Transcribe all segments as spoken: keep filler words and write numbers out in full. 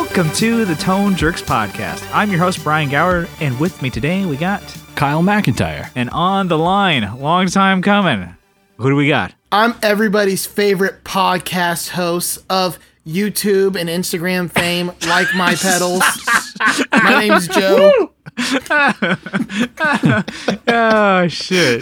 Welcome to the Tone Jerks Podcast. I'm your host, Brian Gower, and with me today we got Kyle McIntyre. And on the line, long time coming, who do we got? I'm everybody's favorite podcast host of YouTube and Instagram fame, Like My Pedals. My name's Joe. Oh, shit.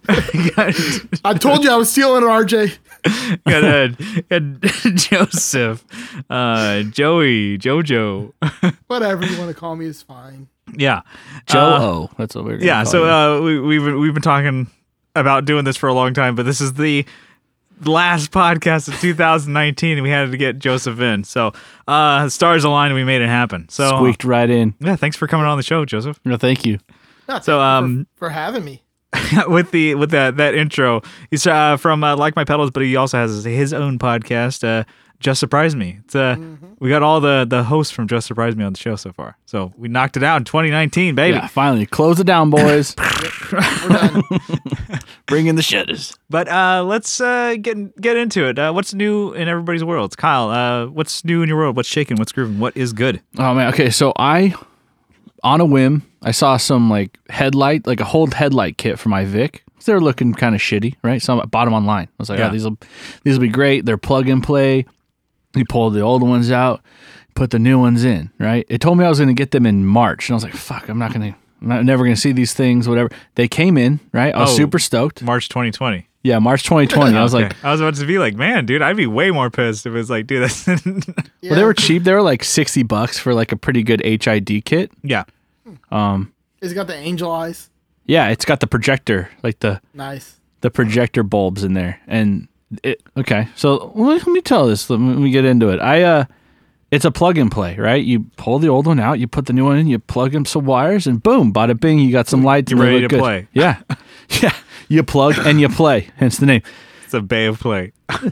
I told you I was stealing it, R J. got, uh, got Joseph, uh, Joey, Jojo. Whatever you want to call me is fine. Yeah. Joe uh, O. That's what we're going to Yeah, call so you. uh, we, we've, been, we've been talking about doing this for a long time, but this is the last podcast of two thousand nineteen, and we had to get Joseph in. So uh, stars aligned, and we made it happen. So Squeaked right in. Yeah, thanks for coming on the show, Joseph. No, thank you. No, So, thank you um, for, for having me. with the with that that intro, he's uh, from uh, Like My Pedals, but he also has his own podcast, uh, Just Surprise Me. It's uh, Mm-hmm. we got all the the hosts from Just Surprise Me on the show so far, so we knocked it out in twenty nineteen, baby. Yeah, finally. Close it down, boys. We're done. Bring in the shitters. But uh, let's uh, get get into it. Uh, what's new in everybody's worlds? Kyle, uh, what's new in your world? What's shaking? What's grooving? What is good? Oh, man. Okay, so I, on a whim, I saw some like headlight, like a whole headlight kit for my Vic. They were looking kind of shitty, right? So I bought them online. I was like, Yeah. oh, these will these will be great. They're plug and play. You pull the old ones out, put the new ones in, right? It told me I was going to get them in March. And I was like, fuck, I'm not going to, I'm not, never going to see these things, whatever. They came in, right? I was Oh. super stoked. March twenty twenty. Yeah, March twenty twenty. I was Okay. like, I was about to be like, man, dude, I'd be way more pissed if it was like, dude, that's Yeah. well, they were cheap. They were like sixty bucks for like a pretty good H I D kit. yeah. It's got the angel eyes. Yeah, it's got the projector, like the Nice. the projector bulbs in there. And it okay. So let me tell this. Let me, let me get into it. I uh it's a plug and play, right? You pull the old one out, you put the new one in, you plug in some wires, and boom, bada bing, you got some lights. You're and they ready look to good. play. Yeah. Yeah. You plug and you play. Hence the name. It's a bay of play.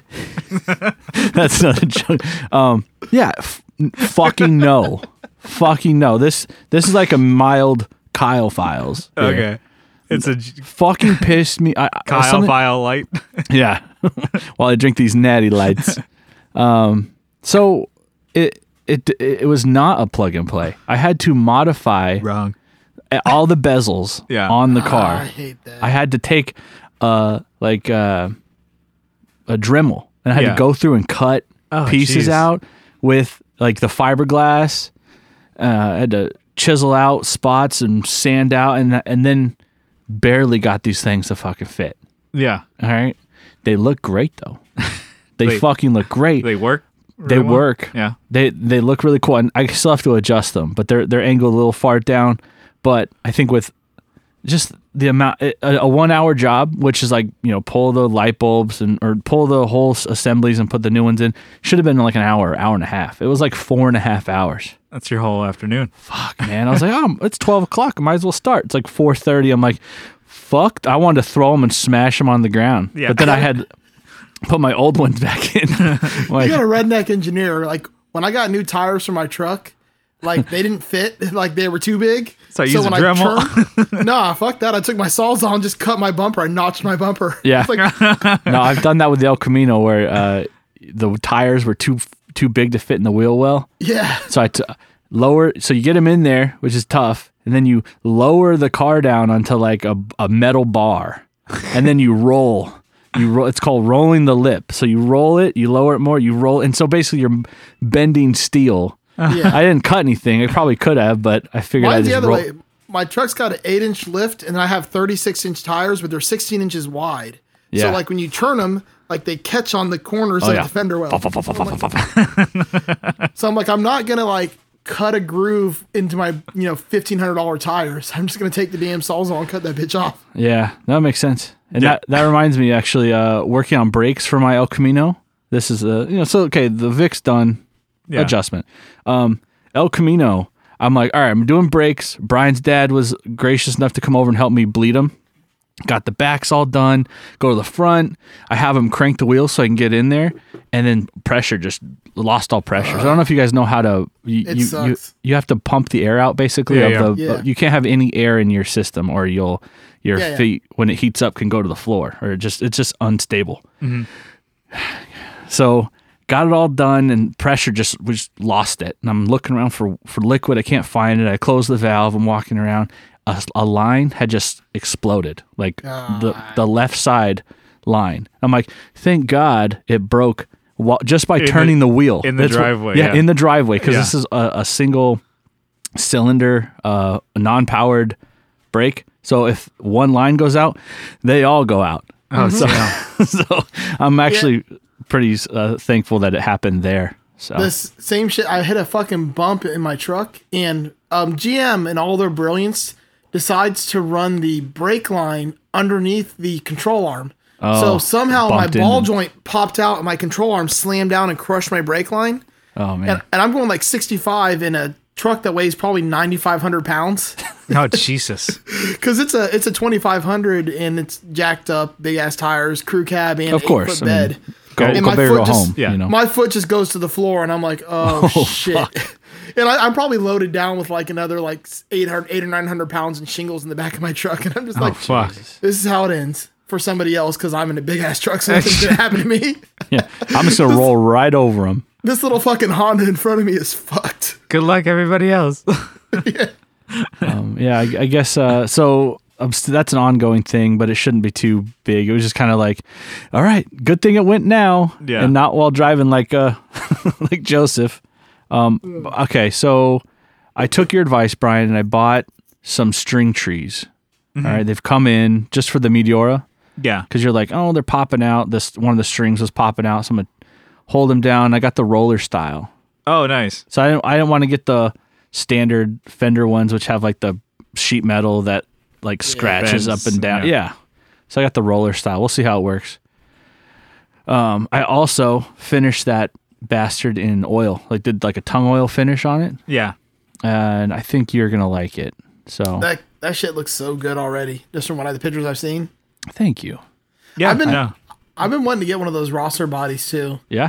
That's not a joke. Um, yeah, f- fucking no, fucking no. This this is like a mild Kyle Files. here. Okay. It's a J- Fucking pissed me. I, I- Kyle something- file light. Yeah, while I drink these natty lights. Um, so it it it was not a plug and play. I had to modify Wrong. all the bezels Yeah. on the Ah, I car. hate that. I had to take uh like uh, a Dremel and I had Yeah. to go through and cut Oh, pieces jeez. out with like the fiberglass. Uh, I had to chisel out spots and sand out, and and then barely got these things to fucking fit. Yeah. All right, they look great though. They Wait. fucking look great. They work? They really well? work. Yeah. They they look really cool, and I still have to adjust them, but they're they're angled a little far down. But I think with just the amount, a, a one hour job, which is like, you know, pull the light bulbs and or pull the whole s- assemblies and put the new ones in, should have been like an hour, hour and a half. It was like four and a half hours. That's your whole afternoon. Fuck, man. I was like, oh, it's twelve o'clock. I might as well start. It's like four thirty. I'm like, fuck. I wanted to throw them and smash them on the ground. Yeah. But then I had put my old ones back in. Like, You got a redneck engineer. Like, when I got new tires for my truck, like, they didn't fit. Like, they were too big. So you used when a I Dremel? turned- nah, fuck that. I took my saws on, just cut my bumper. I notched my bumper. Yeah. It's like, no, I've done that with the El Camino where uh, the tires were too too big to fit in the wheel well. yeah. So I t- lower, so you get them in there, which is tough, and then you lower the car down onto like a, a metal bar, and then you roll. You roll. It's called rolling the lip. So you roll it, you lower it more, you roll, and so basically you're bending steel. Yeah. I didn't cut anything. I probably could have, but I figured I Mine's just the other roll. way. My truck's got an eight inch lift, and I have thirty-six inch tires, but they're sixteen inches wide. Yeah. So, like, when you turn them, like, they catch on the corners Oh, of yeah. the fender well. So I'm like, I'm not gonna like cut a groove into my, you know, fifteen hundred dollar tires. I'm just gonna take the damn sawzall and cut that bitch off. Yeah, that makes sense. And Yeah. that, that reminds me, actually, uh, working on brakes for my El Camino. This is a, you know, so, okay, the Vic's done, Yeah. adjustment. Um, El Camino, I'm like, all right, I'm doing brakes. Brian's dad was gracious enough to come over and help me bleed them. Got the backs all done, go to the front. I have him crank the wheels so I can get in there. And then pressure, just lost all pressure. So I don't know if you guys know how to, you, It you, you, sucks. you have to pump the air out basically. Yeah, of yeah. The, Yeah. You can't have any air in your system or you'll, your Yeah, yeah. feet, when it heats up, can go to the floor or it just, it's just unstable. So got it all done, and pressure just we just lost it. And I'm looking around for, for liquid. I can't find it. I close the valve. I'm walking around. A, a line had just exploded, like God. the the left side line. I'm like, thank God it broke wa- just by In turning the- the, wheel in the That's what- driveway, yeah, yeah. in the driveway, because Yeah. this is a, a single cylinder, uh, non-powered brake. So if one line goes out, they all go out. Oh, so, yeah. so I'm actually pretty uh, thankful that it happened there. So This same shit. I hit a fucking bump in my truck, and um, G M and all their brilliance decides to run the brake line underneath the control arm. Oh, so somehow my bumped ball into- joint popped out, and my control arm slammed down and crushed my brake line. oh man, And, and I'm going like sixty-five in a truck that weighs probably ninety-five hundred pounds. Oh, Jesus. Because it's a it's a twenty-five hundred and it's jacked up, big ass tires, crew cab, and of eight courth. foot I mean, bed. go, And go my big foot or go just- home. yeah. You know, My foot just goes to the floor, and I'm like, oh, shit. And I, I'm probably loaded down with like another like eight hundred, eight or nine hundred pounds in shingles in the back of my truck, and I'm just Oh, like, fuck. this is how it ends for somebody else because I'm in a big ass truck, so nothing's gonna happen to me. yeah, I'm just gonna roll right over them. This little fucking Honda in front of me is fucked. Good luck, everybody else. Um, yeah, I, I guess uh, so. Um, st- that's an ongoing thing, but it shouldn't be too big. It was just kind of like, all right, good thing it went now, Yeah. and not while driving like uh, like Joseph. Um, okay, so I took your advice, Brian, and I bought some string trees. All right, they've come in just for the Meteora Yeah. because you're like, oh, they're popping out. This one of the strings was popping out, so I'm gonna hold them down. I got the roller style. Oh, nice. So I didn't, I didn't want to get the standard Fender ones, which have like the sheet metal that like scratches Bends, up and down. yeah. Yeah. So I got the roller style. We'll see how it works. Um, I also finished that bastard in oil, like did like a tongue oil finish on it, Yeah. and I think you're gonna like it. So That that shit looks so good already, just from one of the pictures I've seen. thank you. Yeah. I've been- I know. I've been wanting to get one of those Rosser bodies too. Yeah.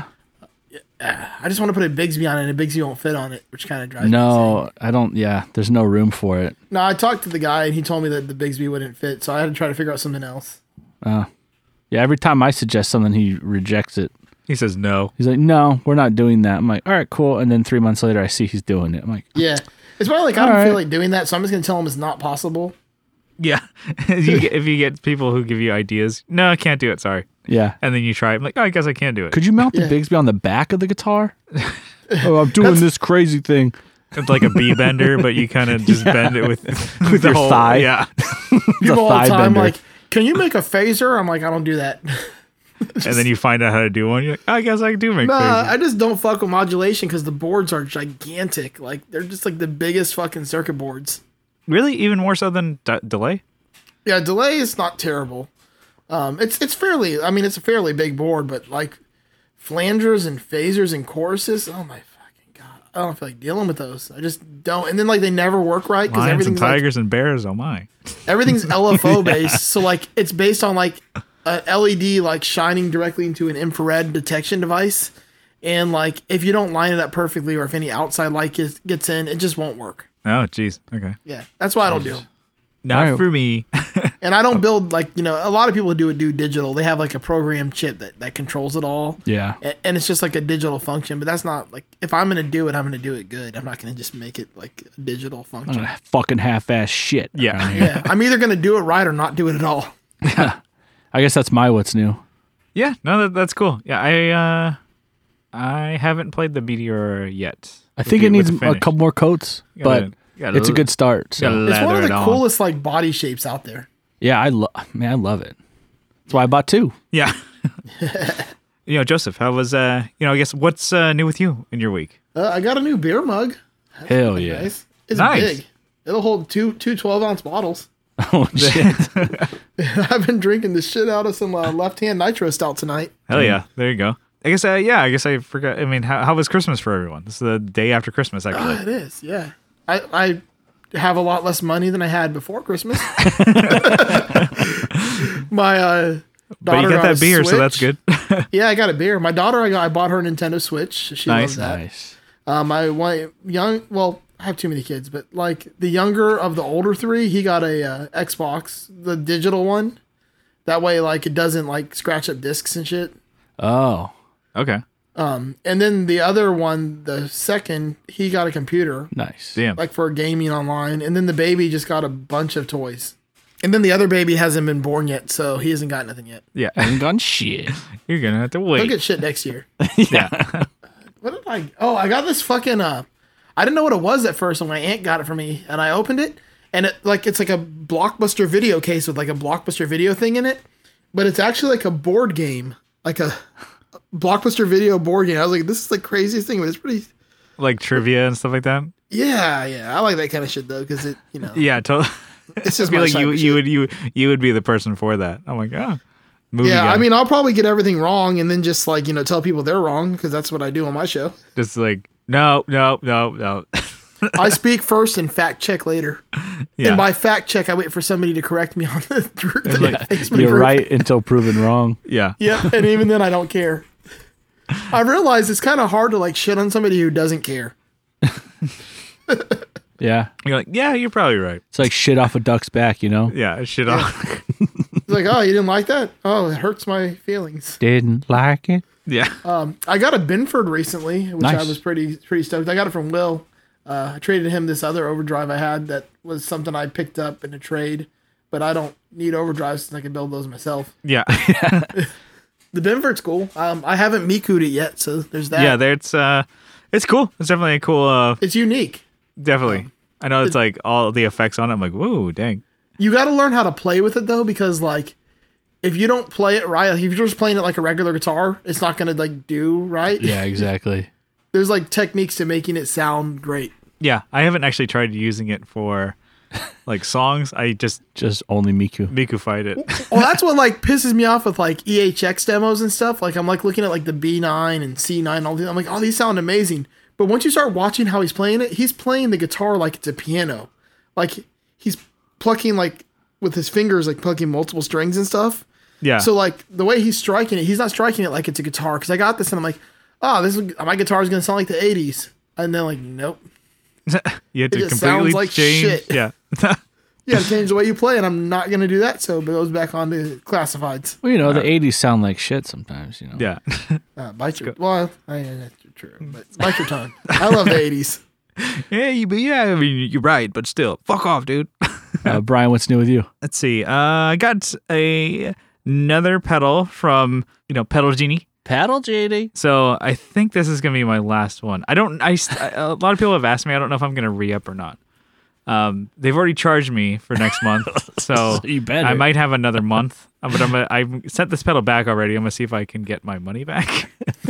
I just want to put a Bigsby on it, and a Bigsby won't fit on it, which kind of drives me insane. No, I don't. Yeah, there's no room for it. No, I talked to the guy, and he told me that the Bigsby wouldn't fit, so I had to try to figure out something else. Uh, yeah. Every time I suggest something, he rejects it. He says no. He's like, "No, we're not doing that." I'm like, "All right, cool." And then three months later, I see he's doing it. I'm like, Yeah. It's probably like, I All don't right. feel like doing that, so I'm just going to tell him it's not possible. Yeah. you get, if you get people who give you ideas, no, I can't do it. Sorry. "Yeah." And then you try it. I'm like, oh, I guess I can do it. Could you mount Yeah. the Bigsby on the back of the guitar? Oh, I'm doing this crazy thing. It's like a B bender, but you kind of just bend it with, with the your whole, thigh. Yeah. People all thigh the time bender. like, can you make a phaser? I'm like, I don't do that. And then you find out how to do one. You're like, oh, I guess I do make Nah, phasers. I just don't fuck with modulation because the boards are gigantic. Like, they're just like the biggest fucking circuit boards. Really? Even more so than d- delay? Yeah, delay is not terrible. Um, it's it's fairly, I mean, it's a fairly big board, but like flangers and phasers and choruses, oh my fucking god, I don't feel like dealing with those. I just don't. And then like they never work right because Lions and everything's like, tigers and bears. Oh, my. everything's L F O based. So like it's based on like a L E D like shining directly into an infrared detection device, and like if you don't line it up perfectly or if any outside light gets, gets in, it just won't work. Oh, jeez. Okay. Yeah, that's why I don't do 'em. Not Alright. for me. And I don't build like, you know, a lot of people do it do digital. They have like a program chip that, that controls it all. Yeah. A- And it's just like a digital function, but that's not like, if I'm going to do it, I'm going to do it good. I'm not going to just make it like a digital function. Uh, fucking half-ass shit. Yeah. around here. Yeah. I'm either going to do it right or not do it at all. I guess that's my what's new. Yeah. No, that, that's cool. Yeah. I uh, I haven't played the Meteor yet. I With think the- it with needs the a finish. couple more coats, You but gotta- you gotta it's a l- good start. So. gotta It's one of Lather the it on. coolest like body shapes out there. Yeah, I love. Man, I love it. That's why I bought two. Yeah. You know, Joseph, how was, uh, you know, I guess what's uh, new with you in your week? Uh, I got a new beer mug. Hell yeah! Nice. It's Nice. big. It'll hold two two twelve ounce bottles. Oh shit! I've been drinking the shit out of some uh, left hand nitro stout tonight. Hell yeah. There you go. I guess, uh, yeah, I guess I forgot. I mean, how, how was Christmas for everyone? This is the day after Christmas, Ah, actually. it is, yeah. I, I have a lot less money than I had before Christmas. My uh, But daughter you got got that a beer, so that's Switch. good. Yeah, I got a beer. My daughter, I got, I bought her a Nintendo Switch. She Nice, loves that. Nice. Uh, my one young, well, I have too many kids, but like the younger of the older three, he got a uh, Xbox, the digital one. That way, like it doesn't like scratch up discs and shit. Oh, Okay. Um, and then the other one, the second, he got a computer, Nice. Damn. like for gaming online. And then the baby just got a bunch of toys. And then the other baby hasn't been born yet, so he hasn't got nothing yet. Yeah. Ain't gone shit. You're gonna have to He'll wait. get shit next year. Yeah. What did I? Oh, I got this fucking. Uh, I didn't know what it was at first, and my aunt got it for me, and I opened it, and it like it's like a Blockbuster video case with like a Blockbuster video thing in it, but it's actually like a board game, like a Blockbuster video board game. I was like, this is the craziest thing, but it's pretty. Like trivia and stuff like that. Yeah, yeah, I like that kind of shit though, because it, you know, Yeah, totally. it's I just feel my like you type of you shit. would you you would be the person for that. I'm like, oh, movie Yeah, guy. I mean, I'll probably get everything wrong, and then just like you know, tell people they're wrong because that's what I do on my show. just like no, no, no, no. I speak first and fact check later. Yeah, And by fact check, I wait for somebody to correct me on the, the like, Facebook You're group. right until proven wrong. yeah, Yeah, and even then, I don't care. I realize it's kind of hard to like shit on somebody who doesn't care. Yeah. You're like, yeah, you're probably right. It's like shit off a duck's back, you know? Yeah, shit off. It's like, oh, you didn't like that? Oh, it hurts my feelings. Didn't like it. Yeah, Um, I got a Binford recently, which I Nice. was pretty pretty stoked. I got it from Will. Uh, I traded him this other overdrive I had that was something I picked up in a trade, but I don't need overdrives since I can build those myself. yeah, The Binford's cool. Um, I haven't Miku'd it yet, so there's that. yeah. There's uh, it's cool. It's definitely a cool. Uh, It's unique. definitely. I know it's like all the effects on it. I'm like, whoa, dang. You got to learn how to play with it though, because like if you don't play it right, like, if you're just playing it like a regular guitar, it's not gonna like do right. Yeah, exactly. There's like techniques to making it sound great. Yeah, I haven't actually tried using it for like songs. I just Just only Miku. Miku-fied it. Well, that's what like pisses me off with like E H X demos and stuff. Like I'm like looking at like the B nine and C nine and all these. I'm like, oh, these sound amazing. But once you start watching how he's playing it, he's playing the guitar like it's a piano. Like he's plucking like with his fingers, like plucking multiple strings and stuff. Yeah. So like the way he's striking it, he's not striking it like it's a guitar. Because I got this and I'm like, oh, this is, my guitar is gonna sound like the eighties. And then like, nope. you had to just completely sounds like change. shit. Yeah. You gotta change the way you play, and I'm not gonna do that. So it goes back on to classifieds. Well, you know, the eighties sound like shit sometimes, you know? yeah. Uh, bite your well, I, that's true, but bite your tongue. I love the eighties. Yeah, you, but yeah, I mean, you're right, but still, fuck off, dude. Uh, Brian, what's new with you? Let's see. Uh, I got a another pedal from you know Pedal Genie. Paddle, J D. So I think this is gonna be my last one. I don't. I a lot of people have asked me. I don't know if I'm gonna re up or not. Um, they've already charged me for next month, so You better. I might have another month. Uh, But I'm gonna, I sent this pedal back already. I'm gonna see if I can get my money back.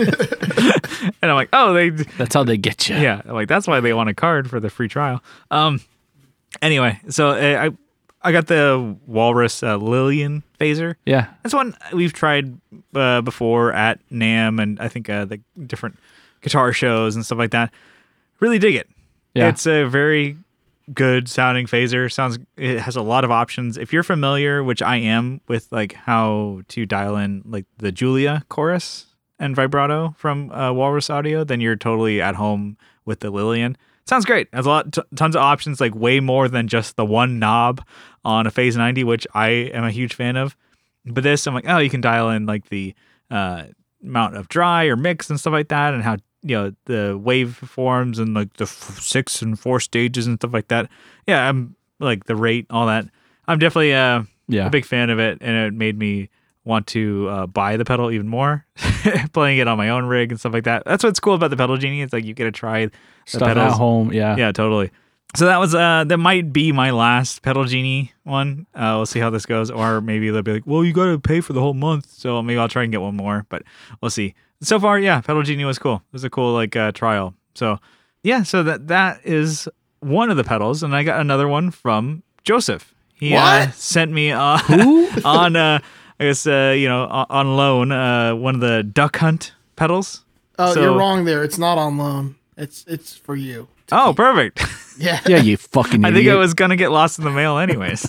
And I'm like, oh, they That's how they get you. yeah, like that's why they want a card for the free trial. Um, anyway, so uh, I I got the Walrus uh, Lillian phaser. Yeah. That's one we've tried uh, before at NAMM and I think uh, the different guitar shows and stuff like that. Really dig it. Yeah. It's a very good sounding phaser. Sounds it has a lot of options. If you're familiar, which I am, with like how to dial in like the Julia chorus and vibrato from uh, Walrus Audio, then you're totally at home with the Lillian. Sounds great. Has a lot, t- tons of options, like way more than just the one knob on a Phase ninety, which I am a huge fan of. But this, I'm like, oh, you can dial in like the uh, amount of dry or mix and stuff like that, and how you know the waveforms and like the f- six and four stages and stuff like that. Yeah, I'm like the rate, all that. I'm definitely uh, Yeah. a big fan of it, and it made me want to uh, buy the pedal even more, playing it on my own rig and stuff like that. That's what's cool about the Pedal Genie. It's like you get to try the Stuff at pedals. home. Yeah. Yeah, totally. So that was uh that might be my last Pedal Genie one. Uh, we'll see how this goes, or maybe they'll be like, well, you got to pay for the whole month, so maybe I'll try and get one more. But we'll see. So far, yeah, Pedal Genie was cool. It was a cool like uh, trial. So yeah, so that that is one of the pedals, and I got another one from Joseph. He uh, What? sent me uh, on uh, I guess uh, you know on, on loan uh, one of the Duck Hunt pedals. Oh, So- you're wrong there. It's not on loan. It's it's for you. Oh, perfect. Yeah. Yeah, you fucking I idiot. think I was gonna get lost in the mail anyways.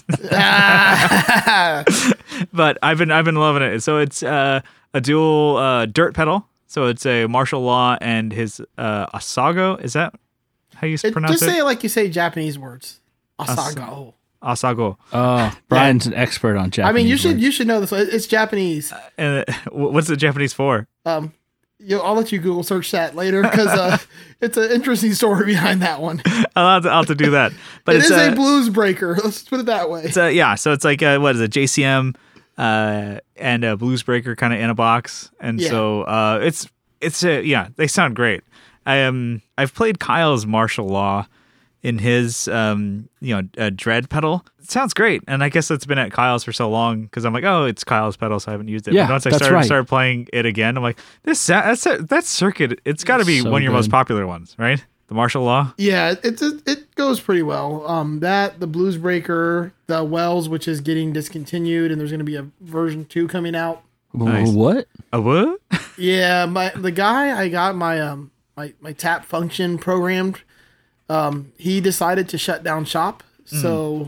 But I've been I've been loving it. So it's uh, a dual uh, dirt pedal. So it's a Martial Law and his uh, Asago. Is that how you It- pronounce just it? say it like you say Japanese words. Asago. Asago. Oh, Brian's an expert on Japanese. I mean, you should words. you should know this. It's Japanese. And uh, what's the Japanese for? Um, Yo, I'll let you Google search that later because uh, it's an interesting story behind that one. I'll have to, I'll have to do that. But It it's is a, a blues breaker. Let's put it that way. it's a, yeah. So it's like a, what is it? J C M uh, and a blues breaker kind of in a box. And Yeah. so uh, it's it's a, yeah. They sound great. I am. I've played Kyle's Martial Law in his um, you know uh, Dread pedal. It sounds great, and I guess it's been at Kyle's for so long because I'm like, oh, it's Kyle's pedal, so I haven't used it. Yeah, but once I that's started right. started playing it again, I'm like, this sa- that's that circuit. It's got to be So one of your most good. popular ones, right? The Martial Law. Yeah, it, it's it, it goes pretty well. Um, that the blues breaker, the Wells, which is getting discontinued, and there's going to be a version two coming out. Nice. What? A what? Yeah, my the guy I got my um my my tap function programmed. Um, he decided to shut down shop, so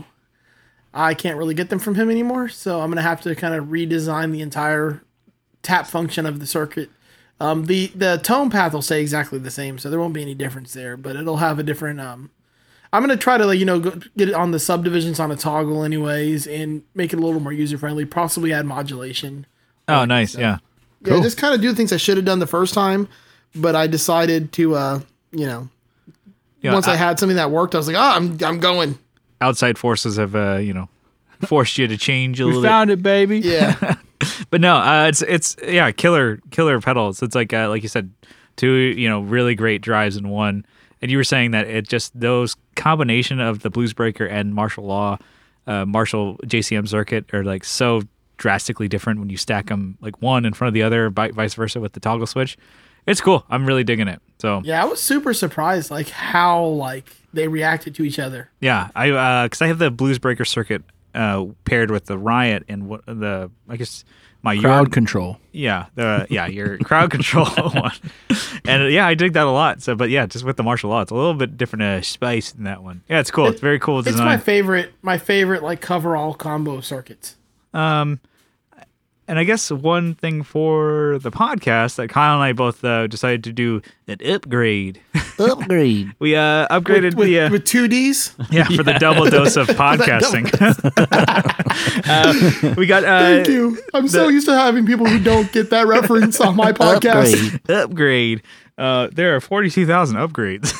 I can't really get them from him anymore. So I'm gonna have to kind of redesign the entire tap function of the circuit. Um, the the tone path will stay exactly the same, so there won't be any difference there. But it'll have a different. Um, I'm gonna try to like you know go, get it on the subdivisions on a toggle anyways, and make it a little more user friendly. Possibly add modulation. Oh, nice. Yeah. Yeah, Cool. just kind of do things I should have done the first time, but I decided to, uh, you know, Yeah, once I, I- had something that worked, I was like, oh, I'm I'm going. Outside forces have uh, you know forced you to change a We little bit. found it, baby. Yeah, But no, uh, it's it's yeah, killer killer pedals. It's like uh, like you said, two you know really great drives in one. And you were saying that it just those combination of the Blues Breaker and Martial Law, uh, Marshall J C M circuit are like so drastically different when you stack them like one in front of the other, vi- vice versa with the toggle switch. It's cool. I'm really digging it. So yeah, I was super surprised, like how like they reacted to each other. yeah, I uh, because I have the Blues Breaker circuit uh, paired with the Riot and what the I guess my Crowd York- control. Yeah, the yeah your crowd control one, and uh, yeah, I dig that a lot. So, but yeah, just with the Martial Law, it's a little bit different uh, spice in that one. Yeah, it's cool. It's very cool It's design. my favorite, my favorite like coverall combo circuits. Um, and I guess one thing for the podcast that Kyle and I both uh, decided to do an upgrade. Upgrade. We uh upgraded With, with, the uh, with two Ds. yeah for the double dose of podcasting. uh, we got uh, Thank you. I'm so used to having people who don't get that reference on my podcast. Upgrade. upgrade. Uh, there are forty-two thousand upgrades.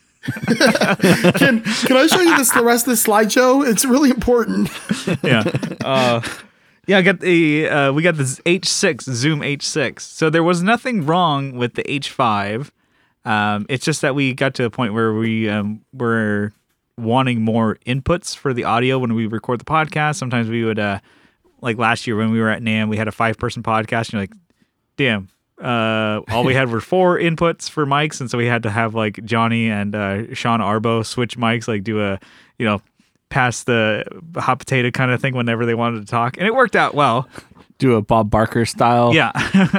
Can can I show you this the rest of this slideshow? It's really important. yeah. Uh, yeah, I got the uh, we got the H six Zoom H six. So there was nothing wrong with the H five. Um, it's just that we got to a point where we um, were wanting more inputs for the audio when we record the podcast. Sometimes we would, uh, like last year when we were at NAMM, we had a five person podcast. And you're like, damn. Uh, all we had were four inputs for mics, and so we had to have like Johnny and uh, Sean Arbo switch mics, like do a you know pass the hot potato kind of thing whenever they wanted to talk, and it worked out well. Do a Bob Barker style. Yeah,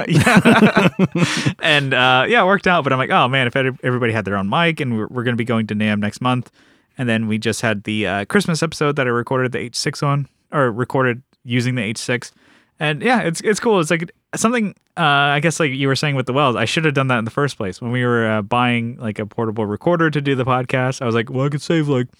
yeah, and uh, yeah, it worked out. But I'm like, oh man, if everybody had their own mic, and we're, we're going to be going to NAMM next month, and then we just had the uh, Christmas episode that I recorded the H six on, or recorded using the H six. And yeah, it's it's cool. It's like something, uh, I guess like you were saying with the Wells, I should have done that in the first place. When we were uh, buying like a portable recorder to do the podcast, I was like, well, I could save like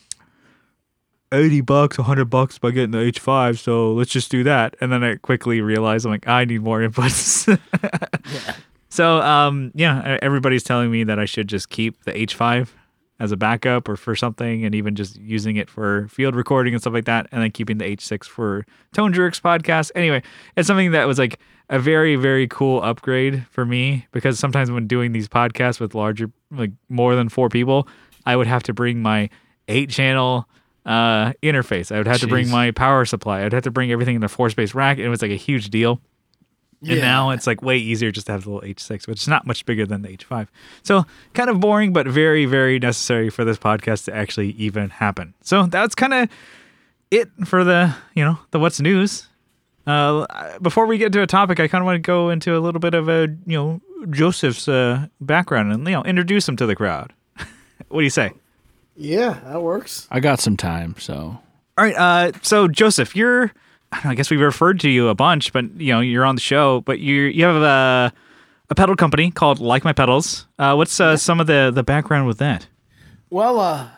eighty bucks, one hundred bucks by getting the H five, so let's just do that. And then I quickly realized, I'm like, I need more inputs. Yeah. So, um, yeah, everybody's telling me that I should just keep the H five as a backup or for something, and even just using it for field recording and stuff like that, and then keeping the H six for Tone Jerks podcast. Anyway, it's something that was like a very, very cool upgrade for me, because sometimes when doing these podcasts with larger, like more than four people, I would have to bring my eight channel uh, interface. I would have to bring Jeez. my power supply. I'd have to bring everything in a four space rack. And it was like a huge deal. And Yeah. now it's like way easier just to have the little H six, which is not much bigger than the H five. So kind of boring, but very, very necessary for this podcast to actually even happen. So that's kind of it for the, you know, the what's news. Uh, before we get to a topic, I kind of want to go into a little bit of a, you know, Joseph's uh, background and, you know, introduce him to the crowd. What do you say? Yeah, that works. I got some time, so All right. Uh, so Joseph, you're, I, don't know, I guess we've referred to you a bunch, but you know, you're on the show, but you you have a, a pedal company called Like My Pedals. Uh, what's uh, some of the, the background with that? Well, uh,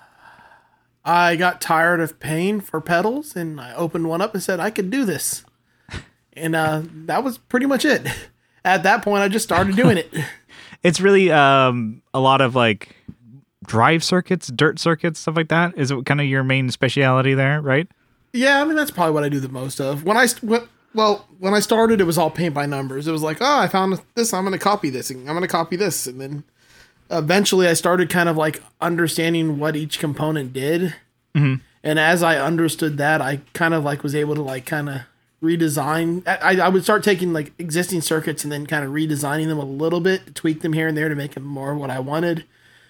I got tired of paying for pedals, and I opened one up and said I could do this. And uh, that was pretty much it. At that point, I just started doing it. it's really um a lot of like drive circuits, dirt circuits, stuff like that. Is it kind of your main speciality there, right? Yeah, I mean that's probably what I do the most of. When I st- well, when I started, it was all paint by numbers. It was like, oh, I found this, I'm going to copy this, and I'm going to copy this, and then eventually I started kind of like understanding what each component did. Mm-hmm. And as I understood that, I kind of like was able to like kind of redesign. I, I would start taking like existing circuits and then kind of redesigning them a little bit, to tweak them here and there to make them more what I wanted.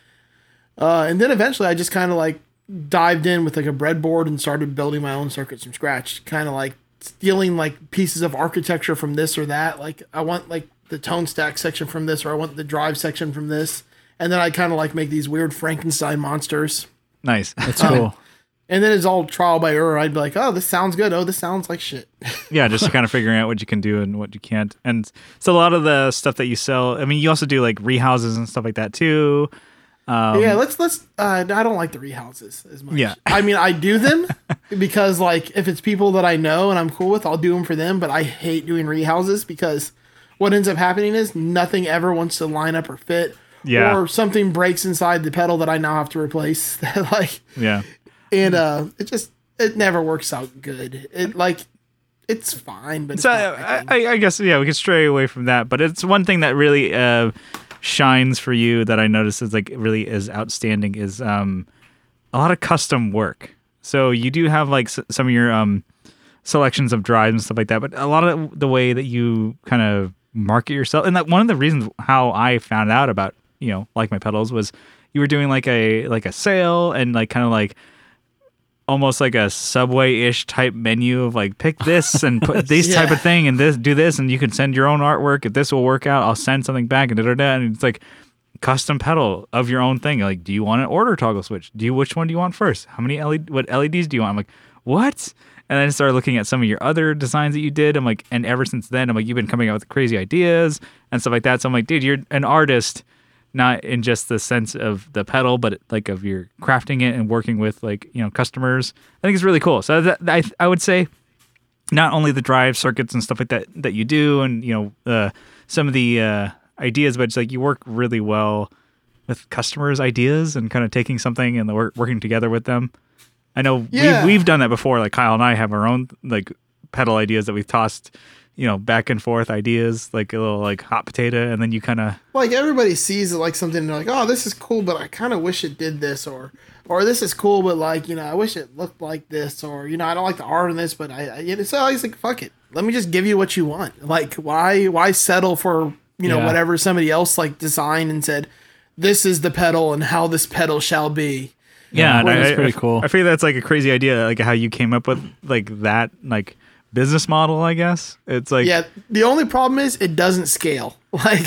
Uh, and then eventually I just kind of like dived in with like a breadboard and started building my own circuits from scratch, kind of like stealing like pieces of architecture from this or that. Like I want like the tone stack section from this, or I want the drive section from this. And then I kind of like make these weird Frankenstein monsters. Nice. That's cool. Um, and then it's all trial by error. I'd be like, oh, this sounds good. Oh, this sounds like shit. Yeah, just kind of figuring out what you can do and what you can't. And so a lot of the stuff that you sell, I mean, you also do like rehouses and stuff like that too. Um, yeah, let's let's. Uh, I don't like the rehouses as much. Yeah. I mean, I do them because like if it's people that I know and I'm cool with, I'll do them for them. But I hate doing rehouses because what ends up happening is nothing ever wants to line up or fit. Yeah. Or something breaks inside the pedal that I now have to replace. like. Yeah. And uh, it just it never works out good. It like it's fine, but it's So not I, I, I guess yeah, we could stray away from that. But it's one thing that really uh, shines for you that I notice is like really is outstanding is um, a lot of custom work. So you do have like s- some of your um, selections of drives and stuff like that, but a lot of the way that you kind of market yourself, and that one of the reasons how I found out about you know like my pedals was you were doing like a like a sale and like kind of like. Almost like a Subway-ish type menu of like pick this and put this Yeah. type of thing and this do this and you can send your own artwork. If this will work out, I'll send something back and da da da. And it's like custom pedal of your own thing. Like, do you want an order toggle switch? Do you which one do you want first? How many L E D, what L E Ds do you want? I'm like, what? And then I started looking at some of your other designs that you did. I'm like, and ever since then, I'm like, you've been coming out with crazy ideas and stuff like that. So I'm like, dude, you're an artist. Not in just the sense of the pedal, but like of your crafting it and working with like, you know, customers. I think it's really cool. So that, I I would say not only the drive circuits and stuff like that that you do and, you know, uh, some of the uh, ideas, but it's like you work really well with customers' ideas and kind of taking something and the work, working together with them. I know Yeah. we've, we've done that before. Like Kyle and I have our own like pedal ideas that we've tossed, you know, back and forth ideas, like a little like hot potato. And then you kind of, like everybody sees it like something and they're like, oh, this is cool, but I kind of wish it did this, or or this is cool, but like, you know, I wish it looked like this, or you know, I don't like the art in this, but I, I you know, so I was like, fuck it, let me just give you what you want. Like, why why settle for you know Yeah. whatever somebody else like designed and said, this is the pedal and how this pedal shall be. yeah, and Well, I, that's pretty I- cool. I feel that's like a crazy idea, like how you came up with like that, like business model, I guess. It's like, Yeah, the only problem is it doesn't scale. Like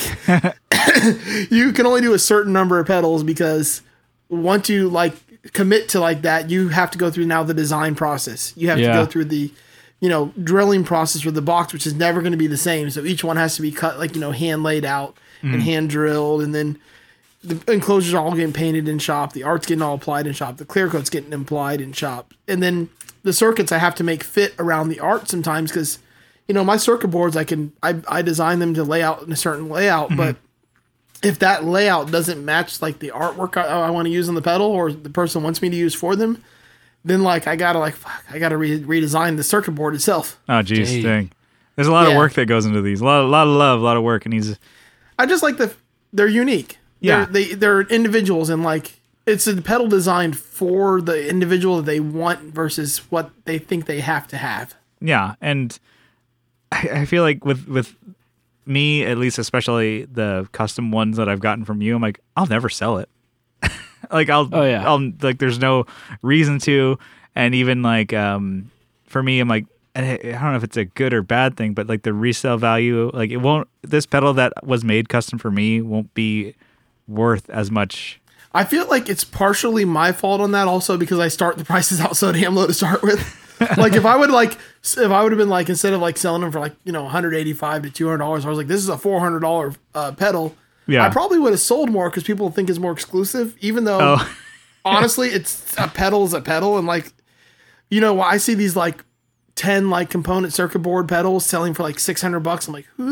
you can only do a certain number of pedals because once you like commit to like that, you have to go through now the design process. You have Yeah. to go through the you know drilling process for the box, which is never going to be the same. So each one has to be cut like you know hand laid out and hand drilled, and then the enclosures are all getting painted in shop. The art's getting all applied in shop. The clear coat's getting applied in shop, and then the circuits I have to make fit around the art sometimes because, you know, my circuit boards I can I I design them to lay out in a certain layout, Mm-hmm. but if that layout doesn't match like the artwork I, I want to use on the pedal or the person wants me to use for them, then like I gotta like fuck I gotta re- redesign the circuit board itself. oh, geez, Dang. dang. There's a lot of Yeah. work that goes into these. A lot, a lot of love, a lot of work. And he's, I just like the they're unique. Yeah. They're, they they're individuals and like it's a pedal designed for the individual that they want versus what they think they have to have. yeah. And I, I feel like with, with me, at least, especially the custom ones that I've gotten from you, I'm like, I'll never sell it. like I'll, Oh, yeah. I'll like, there's no reason to. And even like, um, for me, I'm like, I I don't know if it's a good or bad thing, but like the resale value, like it won't, this pedal that was made custom for me won't be worth as much. I feel like it's partially my fault on that also because I start the prices out so damn low to start with. Like if I would like if I would have been like instead of like selling them for like you know one hundred eighty-five to two hundred dollars, I was like this is a four hundred dollar uh, pedal. Yeah. I probably would have sold more because people think it's more exclusive. Even though Oh. honestly, it's a pedal is a pedal, and like you know I see these like ten like component circuit board pedals selling for like six hundred bucks. I'm like, who the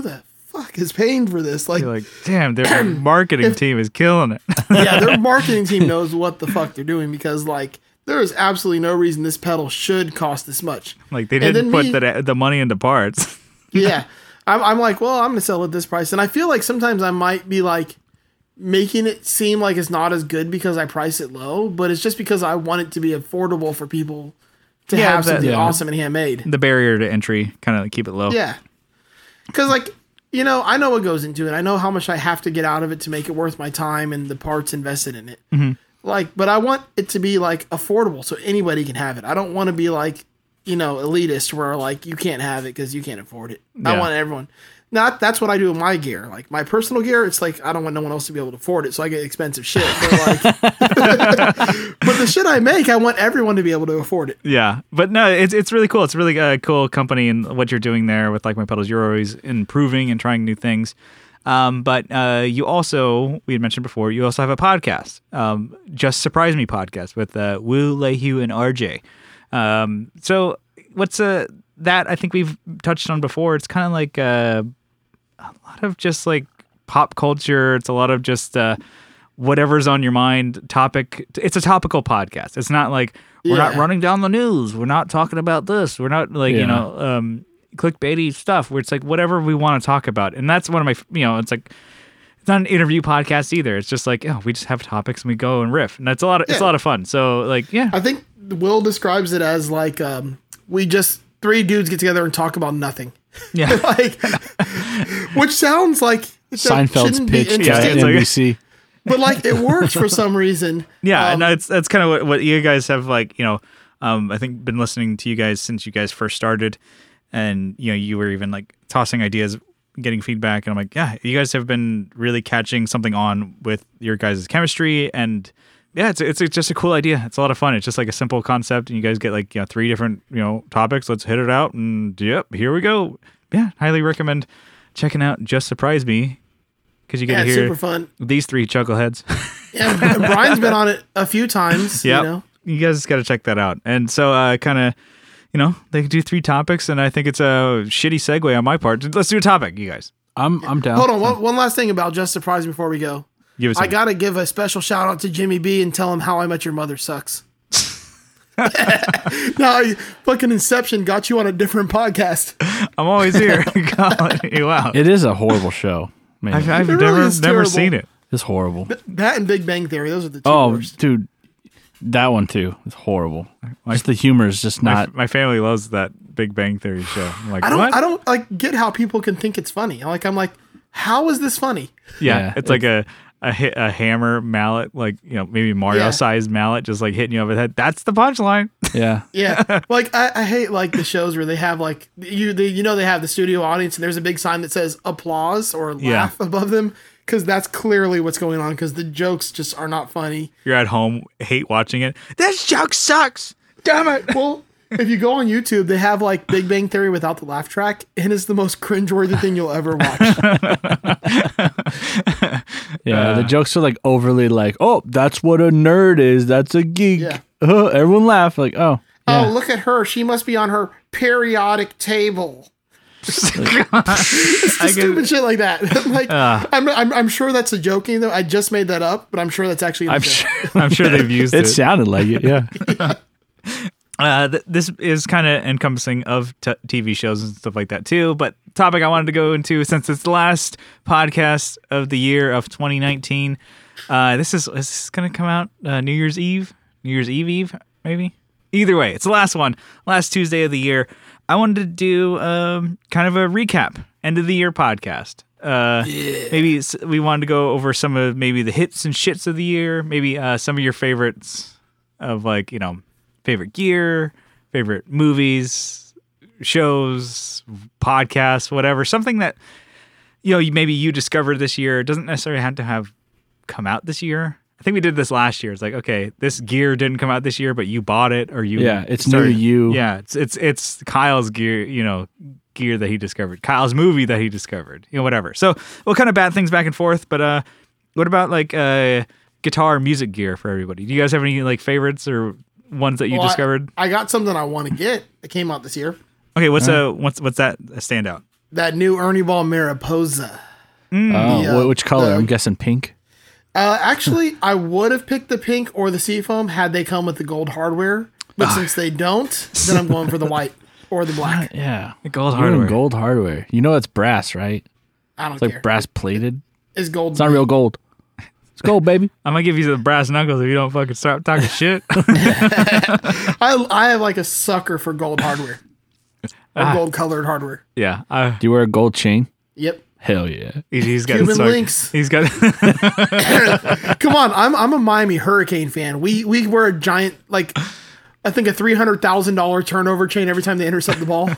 fuck is paying for this? Like, You're like, damn, their marketing if- team is killing it. yeah, their marketing team knows what the fuck they're doing because like there is absolutely no reason this pedal should cost this much. Like they And didn't then put me- the the money into parts. Yeah, I'm, I'm like, well, I'm gonna sell at this price, and I feel like sometimes I might be like making it seem like it's not as good because I price it low, but it's just because I want it to be affordable for people to Yeah, have that- something yeah. awesome and handmade. The barrier to entry, kind of keep it low. Yeah, because like you know, I know what goes into it. I know how much I have to get out of it to make it worth my time and the parts invested in it. Mm-hmm. Like, but I want it to be like affordable so anybody can have it. I don't want to be like, you know, elitist where like you can't have it because you can't afford it. I Yeah. want everyone. Not that's what I do with my gear. Like my personal gear, it's like I don't want no one else to be able to afford it, so I get expensive shit. But like, but the shit I make, I want everyone to be able to afford it. Yeah, but no, it's it's really cool. It's a really uh, cool company and what you're doing there with Like My Pedals. You're always improving and trying new things. Um, but uh, you also, we had mentioned before, you also have a podcast, um, Just Surprise Me podcast with uh, Wu, Lehue, and R J. Um, so what's uh, that? I think we've touched on before. It's kind of like uh, a lot of just like pop culture. It's a lot of just uh, whatever's on your mind topic. It's a topical podcast. It's not like we're not Yeah. running down the news. We're not talking about this. We're not like, you Yeah. know, um, clickbaity stuff where it's like whatever we want to talk about. And that's one of my, you know, it's like, it's not an interview podcast either. It's just like, oh, we just have topics and we go and riff. And that's a lot of, it's a Yeah. lot of fun. So like, yeah. I think Will describes it as like um, we just three dudes get together and talk about nothing. Yeah. Like, which sounds like it Seinfeld's shouldn't be pitch to Yeah, interesting, it's like- N B C. but like it works for some reason. Yeah, Um, and that's that's kind of what, what you guys have like, you know, um, I think been listening to you guys since you guys first started, and you know, you were even like tossing ideas, getting feedback, and I'm like, yeah, you guys have been really catching something on with your guys' chemistry, and yeah, it's it's just a cool idea. It's a lot of fun. It's just like a simple concept, and you guys get like you know three different you know topics. Let's hit it out, and yep, here we go. Yeah, highly recommend checking out Just Surprise Me because you get yeah, to it's hear super fun. these three chuckleheads. Yeah, and Brian's been on it a few times. Yeah, You know? you guys got to check that out. And so, uh, kind of, you know, they do three topics, and I think it's a shitty segue on my part. Let's do a topic, you guys. I'm I'm down. Hold on, one, one last thing about Just Surprise before we go. Give us. I gotta give a special shout out to Jimmy B and tell him How I Met Your Mother sucks. Now, I- fucking Inception got you on a different podcast. I'm always here calling you out. It is a horrible show, man. I've, I've It really never is never terrible. seen it. it's horrible. That and Big Bang Theory, those are the two Oh, worst. dude, that one too. It's horrible. Just the humor is just My, not. my family loves that Big Bang Theory show. I'm like, I don't, what? I don't like get how people can think it's funny. Like, I'm like, how is this funny? yeah, Yeah, it's like a a hit a hammer mallet, like you know maybe Mario Yeah. sized mallet, just like hitting you over the head. That's the punchline. Yeah, Yeah, like I, I hate like the shows where they have like you, they, you know, they have the studio audience and there's a big sign that says applause or Yeah. laugh above them because that's clearly what's going on because the jokes just are not funny. You're at home, hate watching it. This joke sucks. Damn it. Well, if you go on YouTube, they have like Big Bang Theory without the laugh track, and it's the most cringeworthy thing you'll ever watch. yeah. the jokes are like overly like, oh, that's what a nerd is. That's a geek. Yeah. Uh, everyone laugh like, oh, yeah. Oh, look at her. She must be on her periodic table. I Stupid can, shit like that. like, Ah. I'm, I'm, I'm sure that's a joking though. I just made that up, but I'm sure that's actually. In the I'm show. sure I'm sure they've used it it. sounded like it. Yeah, Uh, th- this is kind of encompassing of t- T V shows and stuff like that too. But topic I wanted to go into since it's the last podcast of the year of twenty nineteen. Uh, this is is this going to come out uh, New Year's Eve, New Year's Eve Eve maybe. Either way, it's the last one, last Tuesday of the year. I wanted to do um, kind of a recap, end of the year podcast. Uh, Maybe s- we wanted to go over some of maybe the hits and shits of the year. Maybe uh, some of your favorites of like you know. favorite gear, favorite movies, shows, podcasts, whatever. Something that, you know, you, maybe you discovered this year. It doesn't necessarily have to have come out this year. I think we did this last year. It's like, okay, this gear didn't come out this year, but you bought it or you. Yeah, it's new to started- you. Yeah, it's, it's, it's Kyle's gear, you know, gear that he discovered. Kyle's movie that he discovered, you know, whatever. So we'll kind of bat things back and forth, but uh, what about like uh, guitar music gear for everybody? Do you guys have any like favorites or ones that you Well, I- discovered? I, got something I want to get that came out this year. Okay, what's uh what's what's that standout? that new Ernie Ball Mariposa. Oh, The, uh, wh- which color? the- I'm guessing pink. Uh, actually, I would have picked the pink or the seafoam had they come with the gold hardware. But since they don't, then I'm going for the white or the black. Yeah. The gold You're in hardware. gold hardware. You know it's brass, right? I don't It's like care. brass plated. It's gold. It's not real gold. It's gold, baby. I'm gonna give you the brass knuckles if you don't fucking stop talking shit. I I have like a sucker for gold hardware. Or Ah. gold colored hardware. yeah, I, Do you wear a gold chain? Yep. Hell yeah. he, he's got Cuban so- links. He's got. Come on, I'm I'm a Miami Hurricane fan. We we wear a giant like I think a three hundred thousand dollar turnover chain every time they intercept the ball.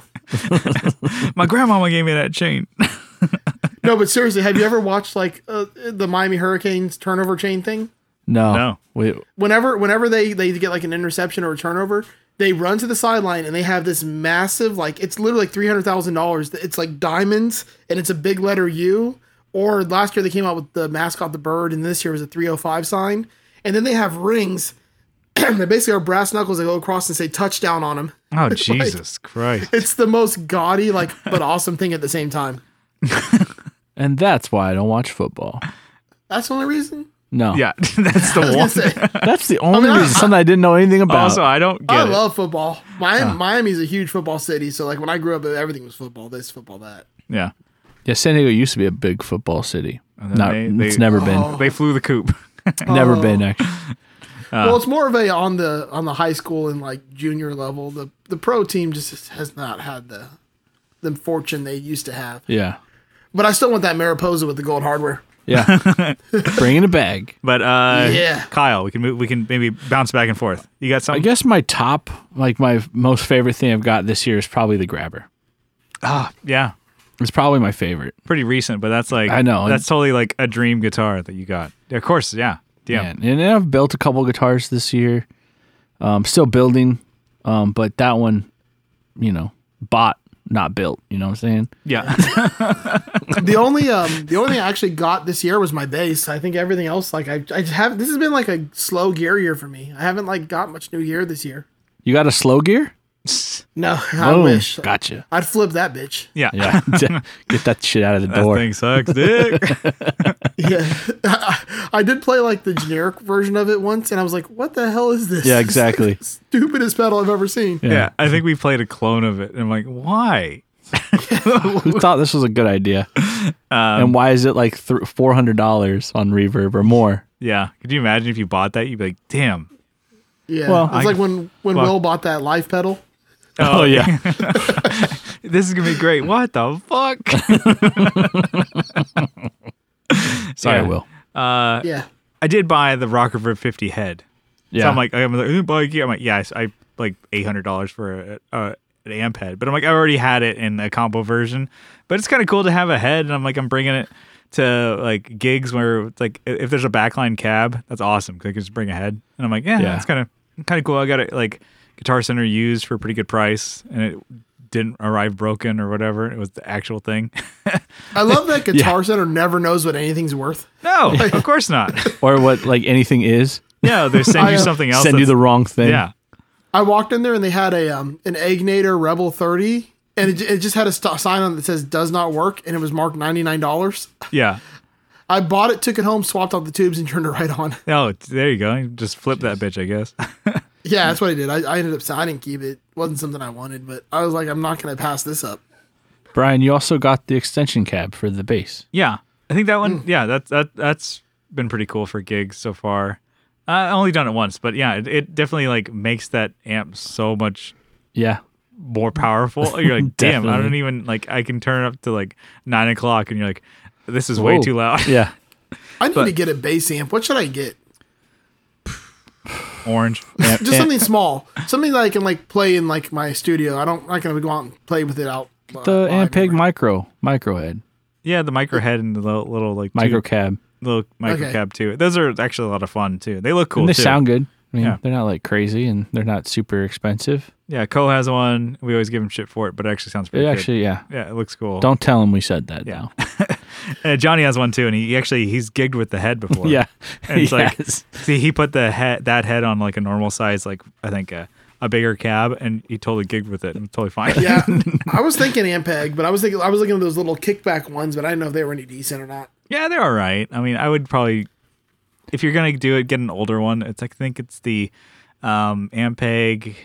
My grandmama gave me that chain. No, but seriously, have you ever watched like uh, the Miami Hurricanes turnover chain thing? No. No. Wait, Whenever whenever they they get like an interception or a turnover, they run to the sideline and they have this massive like it's literally like three hundred thousand dollars. It's like diamonds and it's a big letter U. Or last year they came out with the mascot, the bird, and this year was a three oh five sign. And then they have rings that basically are brass knuckles that go across and say touchdown on them. Oh Jesus Christ! It's the most gaudy, like, but awesome thing at the same time. and that's why I don't watch football. That's the only reason. No. Yeah, that's the I was one. gonna say, That's the only mean, I- reason. Something I didn't know anything about. Also, I don't get I it. love football. Miami, Miami's a huge football city, so like when I grew up, everything was football. This, football, that. Yeah, yeah, San Diego used to be a big football city. then Not, they- they- it's never Oh. they flew the coop. been. Never been, actually. well, it's more of a on the on the high school and like junior level. The the pro team just has not had the the fortune they used to have. Yeah. But I still want that Mariposa with the gold hardware. Yeah. Bring in a bag. But uh, Yeah. Kyle, we can move, we can maybe bounce back and forth. You got I something? guess my top, like my most favorite thing I've got this year is probably the Grabber. Ah, yeah, It's probably my favorite. pretty recent, but that's like I know. that's totally like a dream guitar that you got. Yeah, of course, yeah, yeah. Man. And then I've built a couple guitars this year. Um, still building, um, but that one, you know, bought, not built. You know what I'm saying? Yeah. The only um the only thing I actually got this year was my bass. I think everything else like I I just have this has been like a slow gear year for me. I haven't like got much new gear this year. You got a slow gear? No, I Boom. wish. Gotcha. I'd flip that bitch. Yeah. Yeah. Get that shit out of the That door. thing sucks, dick. Yeah. I did play like the generic version of it once and I was like, what the hell is this? Yeah, exactly. Stupidest pedal I've ever seen. yeah, I think we played a clone of it, and I'm like, why? Who thought this was a good idea? Um, and why is it like th- four hundred dollars on Reverb or more? Yeah, could you imagine if you bought that? You'd be like, damn. Yeah. Well, it's I- like when when fuck. Will bought that live pedal. Oh, yeah. This is gonna be great. What the fuck? Sorry, Yeah. Will. Uh, Yeah. I did buy the Rockerford fifty head. Yeah. So I'm like, I'm like, "Eh, buy a gear." I'm like, yes, I like eight hundred dollars for a, a, an amp head, but I'm like, I already had it in a combo version. But it's kind of cool to have a head, and I'm like, I'm bringing it to like gigs where it's like, if there's a backline cab, that's awesome because I can just bring a head. And I'm like, yeah, Yeah. that's kind of kind of cool. I got it like Guitar Center used for a pretty good price, and it didn't arrive broken or whatever. It was the actual thing. I love that Guitar Center never knows what anything's worth. No, of course not. Or what like anything is. Yeah, they send I, you uh, something else. Send you that's- the wrong thing. yeah. I walked in there and they had a um an Egnator Rebel thirty and it, it just had a st- sign on it that says does not work and it was marked ninety-nine dollars. Yeah. I bought it, took it home, swapped out the tubes and turned it right on. Oh, there you go. Just flip that bitch, I guess. Yeah, that's what I did. I, I ended up I didn't keep it. It wasn't something I wanted, but I was like, I'm not going to pass this up. Brian, you also got the extension cab for the bass. Yeah, I think that one. Yeah, that's that that's been pretty cool for gigs so far. Uh, I only done it once, but yeah, it, it definitely like makes that amp so much Yeah. more powerful. You're like, damn, I don't Definitely. even like. I can turn it up to like nine o'clock, and you're like, this is way Whoa. too loud. Yeah. I need But- to get a bass amp. What should I get? Orange. Just something small, something that I can like play in like my studio. I don't. I'm not going to go out and play with it out. uh, The live Ampeg or- micro micro head. Yeah, the micro head and the little, little like two- Micro cab. little micro Okay. cab too. Those are actually a lot of fun too. They look cool and they too. sound good. I mean, Yeah. they're not like crazy and they're not super expensive. Yeah, Co has one. We always give him shit for it, but it actually sounds It pretty good. actually, yeah. Yeah, it looks cool. Don't tell him we said that Yeah. now. Uh, Johnny has one too, and he actually he's gigged with the head before. Yeah. and it's like Yes. see, he put the head that head on like a normal size, like I think a, a bigger cab, and he totally gigged with it and totally fine. Yeah, I was thinking Ampeg, but I was thinking I was looking at those little kickback ones, but I didn't know if they were any decent or not. Yeah, they're all right. I mean, I would probably, if you're gonna do it, get an older one. It's I think it's the um, Ampeg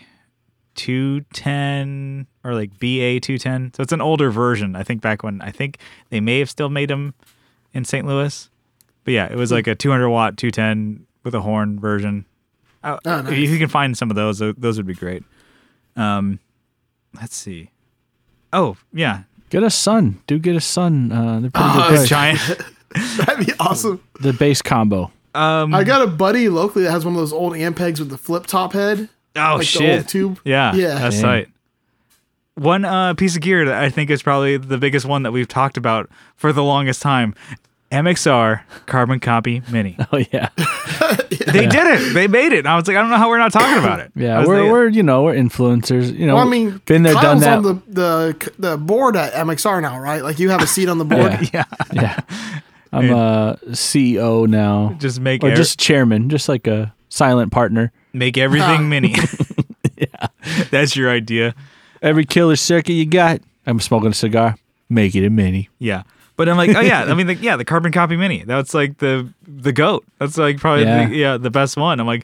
two ten or like B A two ten. So it's an older version. I think back when I think they may have still made them in Saint Louis, but yeah, it was like a two hundred watt two ten with a horn version. Oh, Oh, nice. If you can find some of those, tho- those would be great. Um, let's see. Oh yeah, Get a Sun. Do get a Sun. Uh, they're pretty Oh, good it's price. giant. That'd be awesome. The base combo. Um, I got a buddy locally that has one of those old Ampegs with the flip top head. oh like shit, the old tube. Yeah, Yeah. that's Damn. tight. One uh, piece of gear that I think is probably the biggest one that we've talked about for the longest time. M X R Carbon Copy Mini. Oh yeah, They did it. They made it. And I was like, I don't know how we're not talking about it. I yeah. was We're like- we're you know we're influencers. You know, Well, I mean, been there, Kyle's done that. on the, the the board at M X R now, right? Like you have a seat on the board. Yeah. yeah, yeah, I'm a C E O now, just make or er- just chairman, just like a silent partner. make everything mini. yeah, that's your idea. Every killer circuit you got, I'm smoking a cigar. Make it a mini. Yeah. But I'm like, oh yeah, I mean, the, yeah, the Carbon Copy Mini. That's like the the goat. That's like probably Yeah. the, yeah the best one. I'm like,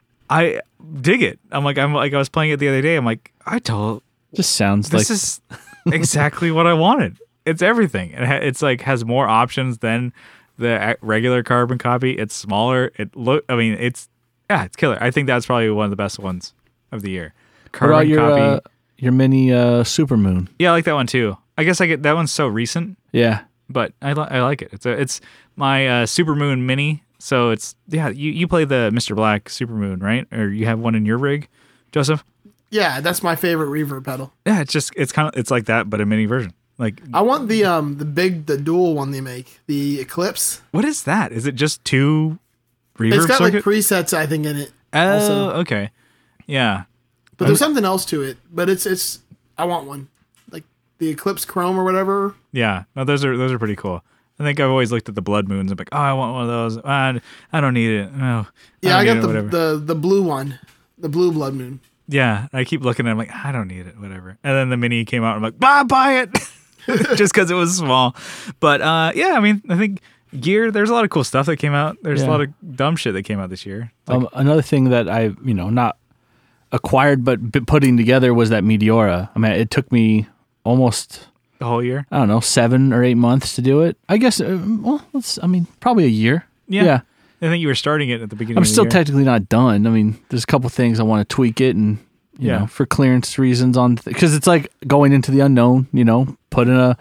I dig it. I'm like, I'm like, I was playing it the other day. I'm like, I told Just sounds this like is exactly what I wanted. It's everything. It ha- it's like has more options than the a- regular Carbon Copy. It's smaller. It look. I mean, it's yeah, it's killer. I think that's probably one of the best ones of the year. what Carbon about your Copy. uh, your mini uh, Supermoon. Yeah, I like that one too. I guess I get that one's so recent. Yeah, But I, li- I like it. It's a, it's my uh, Supermoon Mini. So it's yeah. You, you play the Mister Black Supermoon, right? Or you have one in your rig, Joseph? Yeah, that's my favorite reverb pedal. Yeah. It's just it's kind of it's like that, but a mini version. Like I want the um the big the dual one they make, the Eclipse. what is that? Is it just two reverb It's got circuit? like presets I think in it. oh, also. okay. Yeah. But there's something else to it. But it's it's I want one. Like the Eclipse Chrome or whatever. Yeah. No, those are those are pretty cool. I think I've always looked at the Blood Moons. I'm like, oh, I want one of those. I, I don't need it. No. Yeah, I, don't got need it, the, whatever. the the blue one. The blue Blood Moon. Yeah, I keep looking at it. I'm like, I don't need it, whatever. And then the mini came out. I'm like, bah, buy it, just because it was small. But uh, yeah, I mean, I think gear. There's a lot of cool stuff that came out. There's Yeah. a lot of dumb shit that came out this year. Like, um, another thing that I you know not acquired but b- putting together was that Meteora. I mean, it took me almost the whole year. I don't know seven or eight months to do it. I guess. Uh, well, let's, I mean, probably a year. Yeah. yeah. I think you were starting it at the beginning. I'm of the still year. technically not done. I mean, there's a couple things I want to tweak it and you Yeah. know for clearance reasons on because it's like going into the unknown. You know, putting a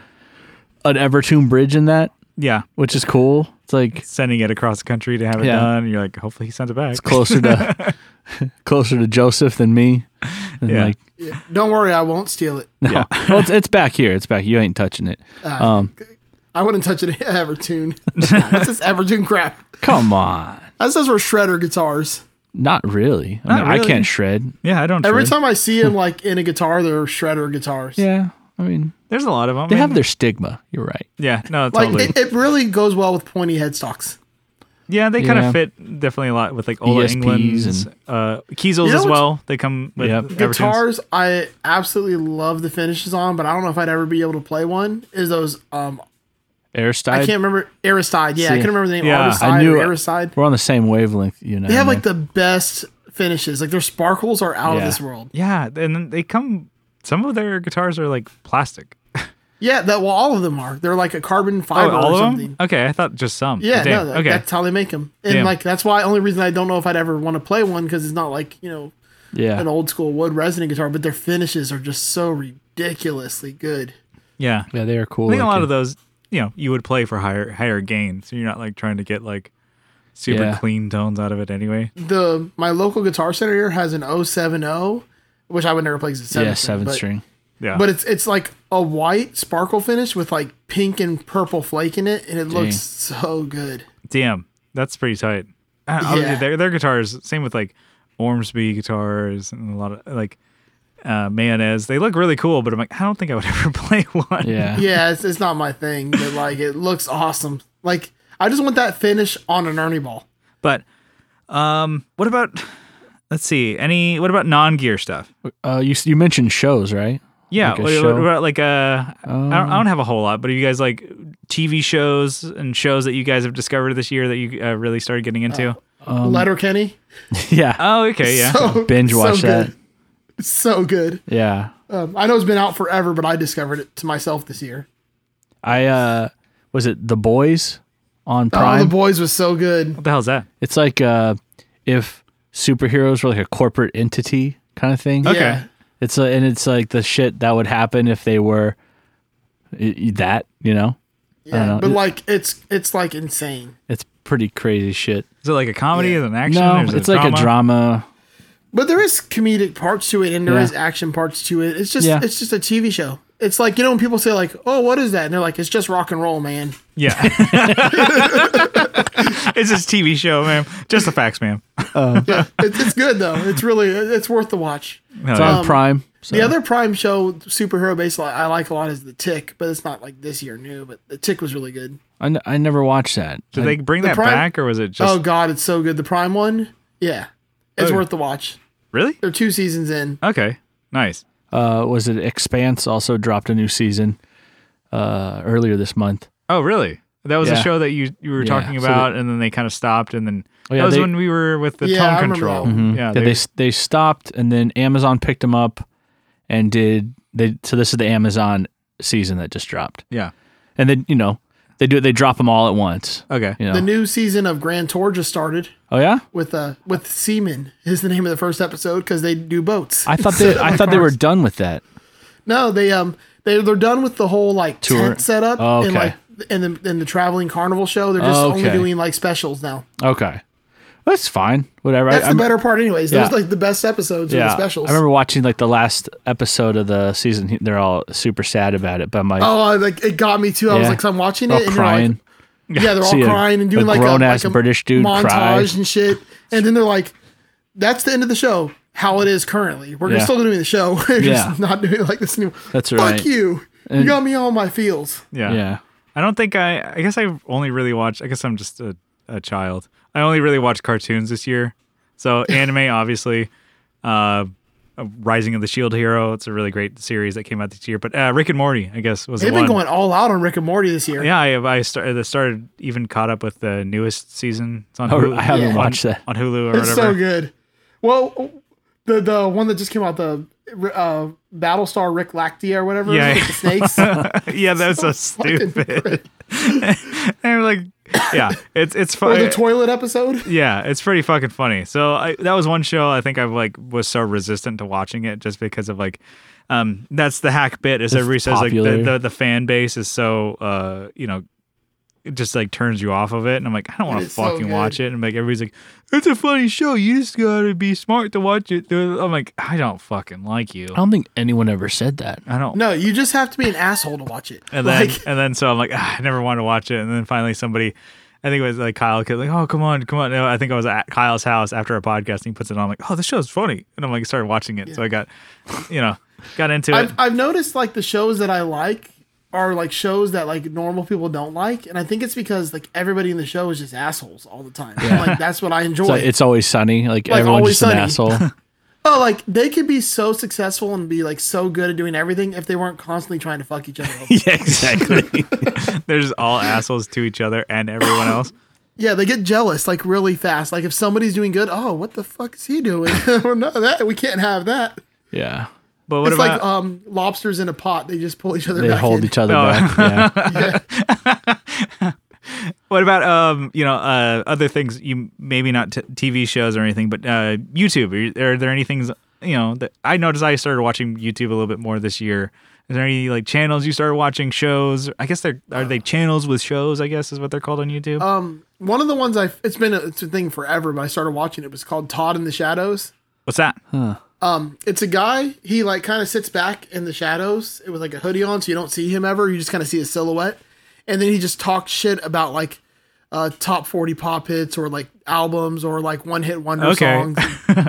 an Evertune bridge in that, Yeah, which is cool. It's like sending it across the country to have it Yeah. done. And you're like, hopefully he sends it back. it's closer to closer to Joseph than me. And Yeah. like, Yeah. Don't worry, I won't steal it. no. well, it's, it's back here. It's back. You ain't touching it. Uh, Um, I wouldn't touch it Evertune. That's this Evertune crap. come on. That says we're shredder guitars. Not really. I Not mean, I really. can't shred. Yeah, I don't. Every trade. time I see them like in a guitar, they're shredder guitars. Yeah. I mean, There's a lot of them. they I have mean, their stigma. You're right. Yeah, no, Like totally. it, it really goes well with pointy headstocks. yeah, they kind Yeah. of fit definitely a lot with like Ola E S Ps England's, and- uh, Kiesels You know as what's- well. They come with Yep. Evertunes. Guitars, I absolutely love the finishes on, but I don't know if I'd ever be able to play one. Is those um Aristide. I can't remember Aristide. Yeah, I See, can't remember the name. yeah, Aristide I knew or it. Aristide. We're on the same wavelength. You know. They have like the best finishes. Like their sparkles are out Yeah. of this world. Yeah, and then they come. Some of their guitars are like plastic. Yeah, that well, all of them are. They're like a carbon Oh, fiber all or of something. them? Okay, I thought just some. Yeah, Damn, no, that, okay. that's how they make them. And Damn. like that's why only reason I don't know if I'd ever want to play one because it's not like you know yeah. an old school wood resonant guitar, but their finishes are just so ridiculously good. Yeah, Yeah, they are cool. I think a lot looking. of those, you know, you would play for higher higher gain, so you're not like trying to get like super Yeah. clean tones out of it anyway. The my local guitar center here has an oh seven oh, which I would never play because it's seven yeah, string, seven but, string. Yeah, But it's it's like a white sparkle finish with like pink and purple flake in it, and it looks so good. damn, that's pretty tight. Uh, obviously, Yeah. their their guitars, same with like Ormsby guitars and a lot of like uh, Mayonnaise. They look really cool, but I'm like, I don't think I would ever play one. Yeah. Yeah, it's, it's not my thing, but like it looks awesome. Like I just want that finish on an Ernie ball. But um, what about let's see. Any? What about non-gear stuff? Uh, you you mentioned shows, right? Yeah. Like a what, show? what about like a? Um, I, don't, I don't have a whole lot, but have you guys like T V shows and shows that you guys have discovered this year that you uh, really started getting into? Um, Letterkenny. yeah. Oh, okay, yeah. So, Binge watch so that. good. So good. Yeah. Um, I know it's been out forever, but I discovered it to myself this year. I uh, was it The Boys on Oh, Prime? The Boys was so good. What the hell is that? It's like uh, if superheroes were like a corporate entity kind of thing. Okay. Yeah. It's a, and it's like the shit that would happen if they were i- i- that, you know. I don't Yeah, know. but It- like it's it's like insane. It's pretty crazy shit. Is it like a comedy? Yeah. Is it an action? No, Or is it it's like a drama. But there is comedic parts to it, and there is Yeah. action parts to it. It's just Yeah. it's just a T V show. It's like, you know, when people say like, "Oh, what is that?" and they're like, "It's just rock and roll, man." Yeah. It's this T V show, man. Just the facts, man. Yeah, it's, it's good though. It's really it's worth the watch. Hell It's yeah. on Prime. So. The other Prime show, superhero based, I like a lot is The Tick, but it's not like this year new. But The Tick was really good. I, n- I never watched that. Did I- they bring The that Prime- back, or was it just Oh God, it's so good. The Prime one, yeah, it's Oh. worth the watch. really? They're two seasons in. Okay, nice. uh, was it Expanse also dropped a new season uh, earlier this month. Oh, really? That was a Yeah. show that you you were Yeah, talking so about, and then they kind of stopped, and then Oh, yeah, that was they- when we were with the Yeah, I tone remember control. that one. Yeah, Yeah, they, they they stopped, and then Amazon picked them up and did they. So this is the Amazon season that just dropped, yeah. and then you know they do they drop them all at once. Okay. You know. The new season of Grand Tour just started oh yeah, with uh with Seaman is the name of the first episode because they do boats. I thought they I thought they were done with that. No, they um they they're done with the whole like Tour. tent setup Oh, and okay. like and the and the traveling carnival show. They're just Oh, only okay. doing like specials now. Okay, that's fine. Whatever. That's I, the I'm- better part, anyways. Those Yeah. like the best episodes are Yeah, the specials. I remember watching like the last episode of the season. They're all super sad about it, but I'm like, Oh, I, like it got me too. I was Yeah. like, so I'm watching it all and crying. you're like, yeah, they're all See a- crying and doing a like a grown-ass like a British dude montage cry. and shit. And then they're like, that's the end of the show. How it is currently. We're Yeah. still doing the show. We're Yeah. just not doing it like this anymore. That's Fuck right. you. And- you got me on my feels. Yeah. yeah. I don't think I. I guess I only really watched. I guess I'm just a, a child. I only really watched cartoons this year. So anime, obviously. Uh, uh, Rising of the Shield Hero. It's a really great series that came out this year. But uh, Rick and Morty, I guess, was They've the been one. going all out on Rick and Morty this year. Yeah, I I started, started even caught up with the newest season. It's on Oh, Hulu, I haven't Yeah. watched that. on Hulu or It's whatever. so good. Well, the the one that just came out, the uh, Battlestar Rick Lactia or whatever, Yeah. with the snakes. Yeah, that's so fucking stupid. And like, yeah, it's it's Or fun. the toilet episode. Yeah, it's pretty fucking funny. So I, that was one show I think I like was so resistant to watching it just because of like, um, that's the hack bit is It's everybody says like popular. the, the the fan base is so uh you know, it just like turns you off of it, and I'm like I don't want to It's so fucking good. watch it, and like everybody's like it's a funny show, you just gotta be smart to watch it. I'm like I don't fucking like you. I don't think anyone ever said that. I don't. No, you just have to be an asshole to watch it. And then Like, and then so I'm like ah, I never wanted to watch it, and then finally somebody. I think it was like Kyle, kid, like, oh, come on, come on. No, I think I was at Kyle's house after a podcast, and he puts it on. I'm like, oh, this show's funny, and I'm like, started watching it. So I got, you know, got into it. I've I've noticed like the shows that I like are like shows that like normal people don't like, and I think it's because like everybody in the show is just assholes all the time. Like that's what I enjoy. It's, like, it's always sunny. Like, Like everyone's Always just an Sunny. asshole. Oh, like they could be so successful and be like so good at doing everything if they weren't constantly trying to fuck each other up. yeah, exactly. They're just all assholes to each other and everyone else. Yeah, they get jealous like really fast. Like if somebody's doing good, oh, what the fuck is he doing? Or no, that we can't have that. yeah. But what It's about like um lobsters in a pot. They just pull each other They back hold in. each other Oh. back. Yeah. what about um you know uh other things you maybe not t- T V shows or anything, but uh YouTube? Are, are there any things you know that I noticed I started watching YouTube a little bit more this year? Is there any like channels you started watching shows? I guess they're are they channels with shows? I guess is what they're called on YouTube. Um, one of the ones I it's been a, it's a thing forever, but I started watching it was called Todd in the Shadows. What's that? Um, it's a guy. He like kind of sits back in the shadows with like a hoodie on, so you don't see him ever. You just kind of see his silhouette, and then he just talks shit about like uh, top forty pop hits or like albums or like one hit wonder Okay. songs.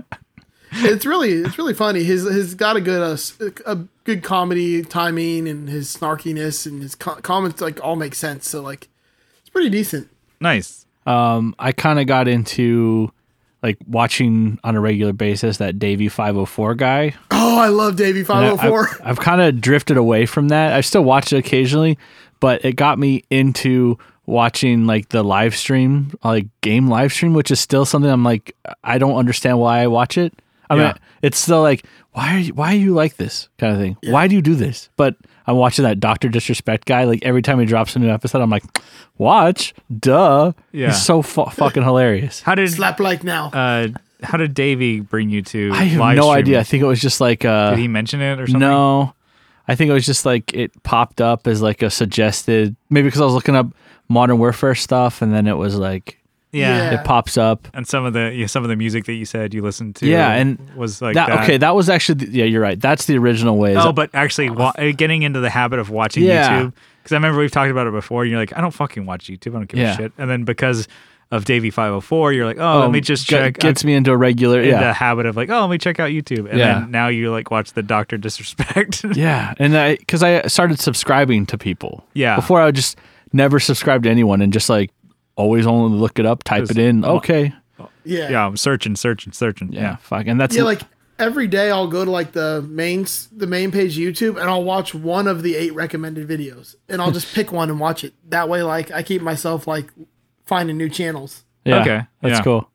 it's really it's really funny. His he's got a good uh, s- a good comedy timing, and his snarkiness and his co- comments like all make sense. So like it's pretty decent. Nice. Um, I kind of got into like watching on a regular basis that Davey five oh four guy. Oh, I love Davey And five I- oh four. I've, I've kind of drifted away from that. I still watch it occasionally, but it got me into watching like the live stream, like game live stream, which is still something I'm like, I don't understand why I watch it. I Yeah. mean, it's still like, why are you, why are you like this kind of thing? Why do you do this? But I'm watching that Doctor Disrespect guy. Like every time he drops a new episode, I'm like, watch, duh. Yeah. He's so fu- fucking hilarious. How did Slap like now. uh how did Davey bring you to? I have live no streaming? idea. I think it was just like, uh, Did he mention it or something? no, I think it was just like it popped up as like a suggested, maybe because I was looking up Modern Warfare stuff, and then it was like Yeah. Yeah. it pops up. And some of the yeah, some of the music that you said you listened to. Yeah, and was like that, that. okay, that was actually the, yeah, you're right. That's the original way. Oh, but actually, wa- getting into the habit of watching Yeah. YouTube, because I remember we've talked about it before. And you're like, I don't fucking watch YouTube. I don't give Yeah. a shit. And then because of Davey five oh four, you're like, oh, let me just get- check. Gets me into a regular, in yeah, the habit of like, oh, let me check out YouTube. And Yeah. then now you like watch the Doctor Disrespect. yeah, and I because I started subscribing to people. Yeah. Before I would just never subscribe to anyone and just like always only look it up, type Just- it in. Okay, yeah. yeah, I'm searching, searching, searching. yeah, Yeah. fuck, and that's Yeah, like every day I'll go to like the main the main page of YouTube and I'll watch one of the eight recommended videos and I'll just pick one and watch it. That way, like I keep myself like finding new channels. yeah, Okay, that's yeah. cool.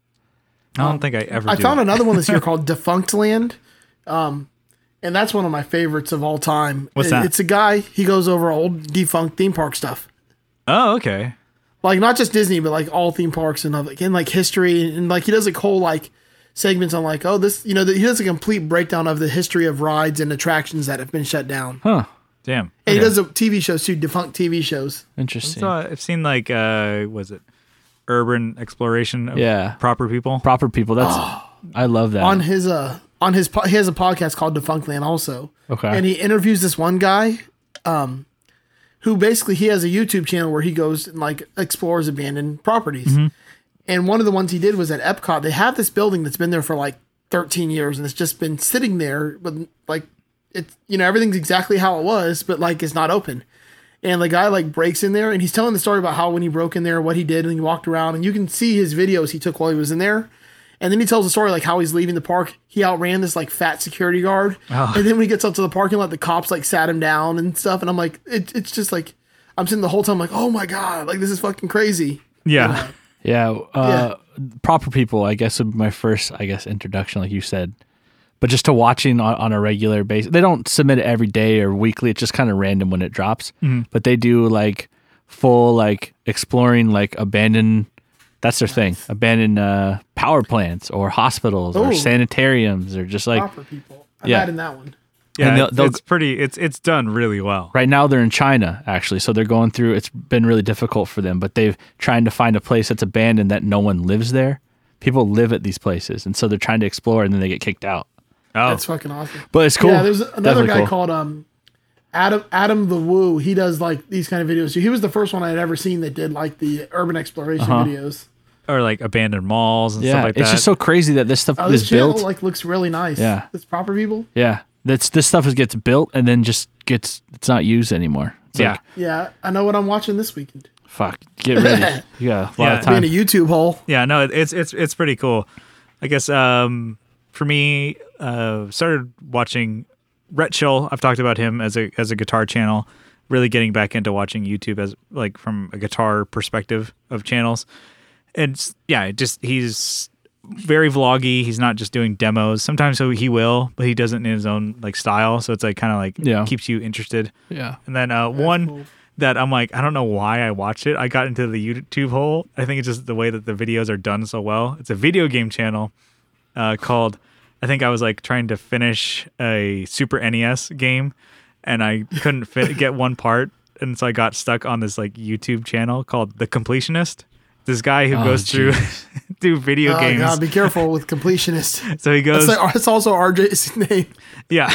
I don't think I ever. I do found that. another one this year called Defunct Land, um, and that's one of my favorites of all time. What's It- that? It's a guy. He goes over old defunct theme park stuff, Oh, okay. like not just Disney, but like all theme parks and other, and like history, and like he does like whole like segments on like oh this you know he does a complete breakdown of the history of rides and attractions that have been shut down. Huh? Damn. And he does a T V shows too, defunct T V shows. Interesting. So I've seen like, uh, was it urban exploration of Yeah. proper people? Proper people. That's I love that. On his uh on his po- he has a podcast called Defunct Land also. Okay. And he interviews this one guy, um, who basically he has a YouTube channel where he goes and like explores abandoned properties. Mm-hmm. And one of the ones he did was at Epcot. They have this building that's been there for like thirteen years and it's just been sitting there with like it's you know everything's exactly how it was, but like it's not open. And the guy like breaks in there and he's telling the story about how when he broke in there, what he did, and he walked around, and you can see his videos he took while he was in there. And then he tells the story like how he's leaving the park. He outran this like fat security guard, and then when he gets up to the parking lot, the cops like sat him down and stuff. And I'm like, it, it's just like I'm sitting the whole time like, oh my god, like this is fucking crazy. Yeah. Yeah, uh, proper people. I guess would be my first, I guess, introduction, like you said. But just to watching on, on a regular basis, they don't submit it every day or weekly. It's just kind of random when it drops. But they do like full like exploring like abandoned. That's their thing. Abandoned uh, power plants or hospitals or Ooh. sanitariums or just like Proper people. I'm Yeah. adding that one. Yeah. And they'll- it's, they'll- it's pretty. It's it's done really well. right now they're in China actually, so they're going through. It's been really difficult for them, but they've trying to find a place that's abandoned that no one lives there. People live at these places, and so they're trying to explore, and then they get kicked out. Oh, That's fucking awesome. But it's cool. Yeah, there's another Definitely guy cool. called um Adam Adam the Woo. He does like these kind of videos. He was the first one I'd ever seen that did like the urban exploration Uh-huh. videos. or like abandoned malls and Yeah, stuff like it's that. just so crazy that this stuff Oh, is this channel built. like looks really nice. Yeah. It's proper people. Yeah, that's this stuff is gets built and then just gets it's not used anymore. It's yeah. like, Yeah, I know what I'm watching this weekend. fuck, get ready. You got a lot Yeah. of time. Being a YouTube hole. Yeah, no, it's it's it's pretty cool. I guess um, for me, uh, started watching Rhett Chill. I've talked about him as a as a guitar channel. Really getting back into watching YouTube as like from a guitar perspective of channels. And it's- yeah, it just he's very vloggy. He's not just doing demos. Sometimes he he will, but he does it in his own like style. So it's like kind of like Yeah. keeps you interested. Yeah, And then uh, one cool. that I'm like, I don't know why I watch it. I got into the YouTube hole. I think it's just the way that the videos are done so well. It's a video game channel uh, called, I think I was like trying to finish a Super N E S game and I couldn't fit, get one part. And so I got stuck on this like YouTube channel called The Completionist. This guy who Oh, goes through through video Oh games. god, be careful with completionist. So he goes, That's, like, that's also R J's name. yeah.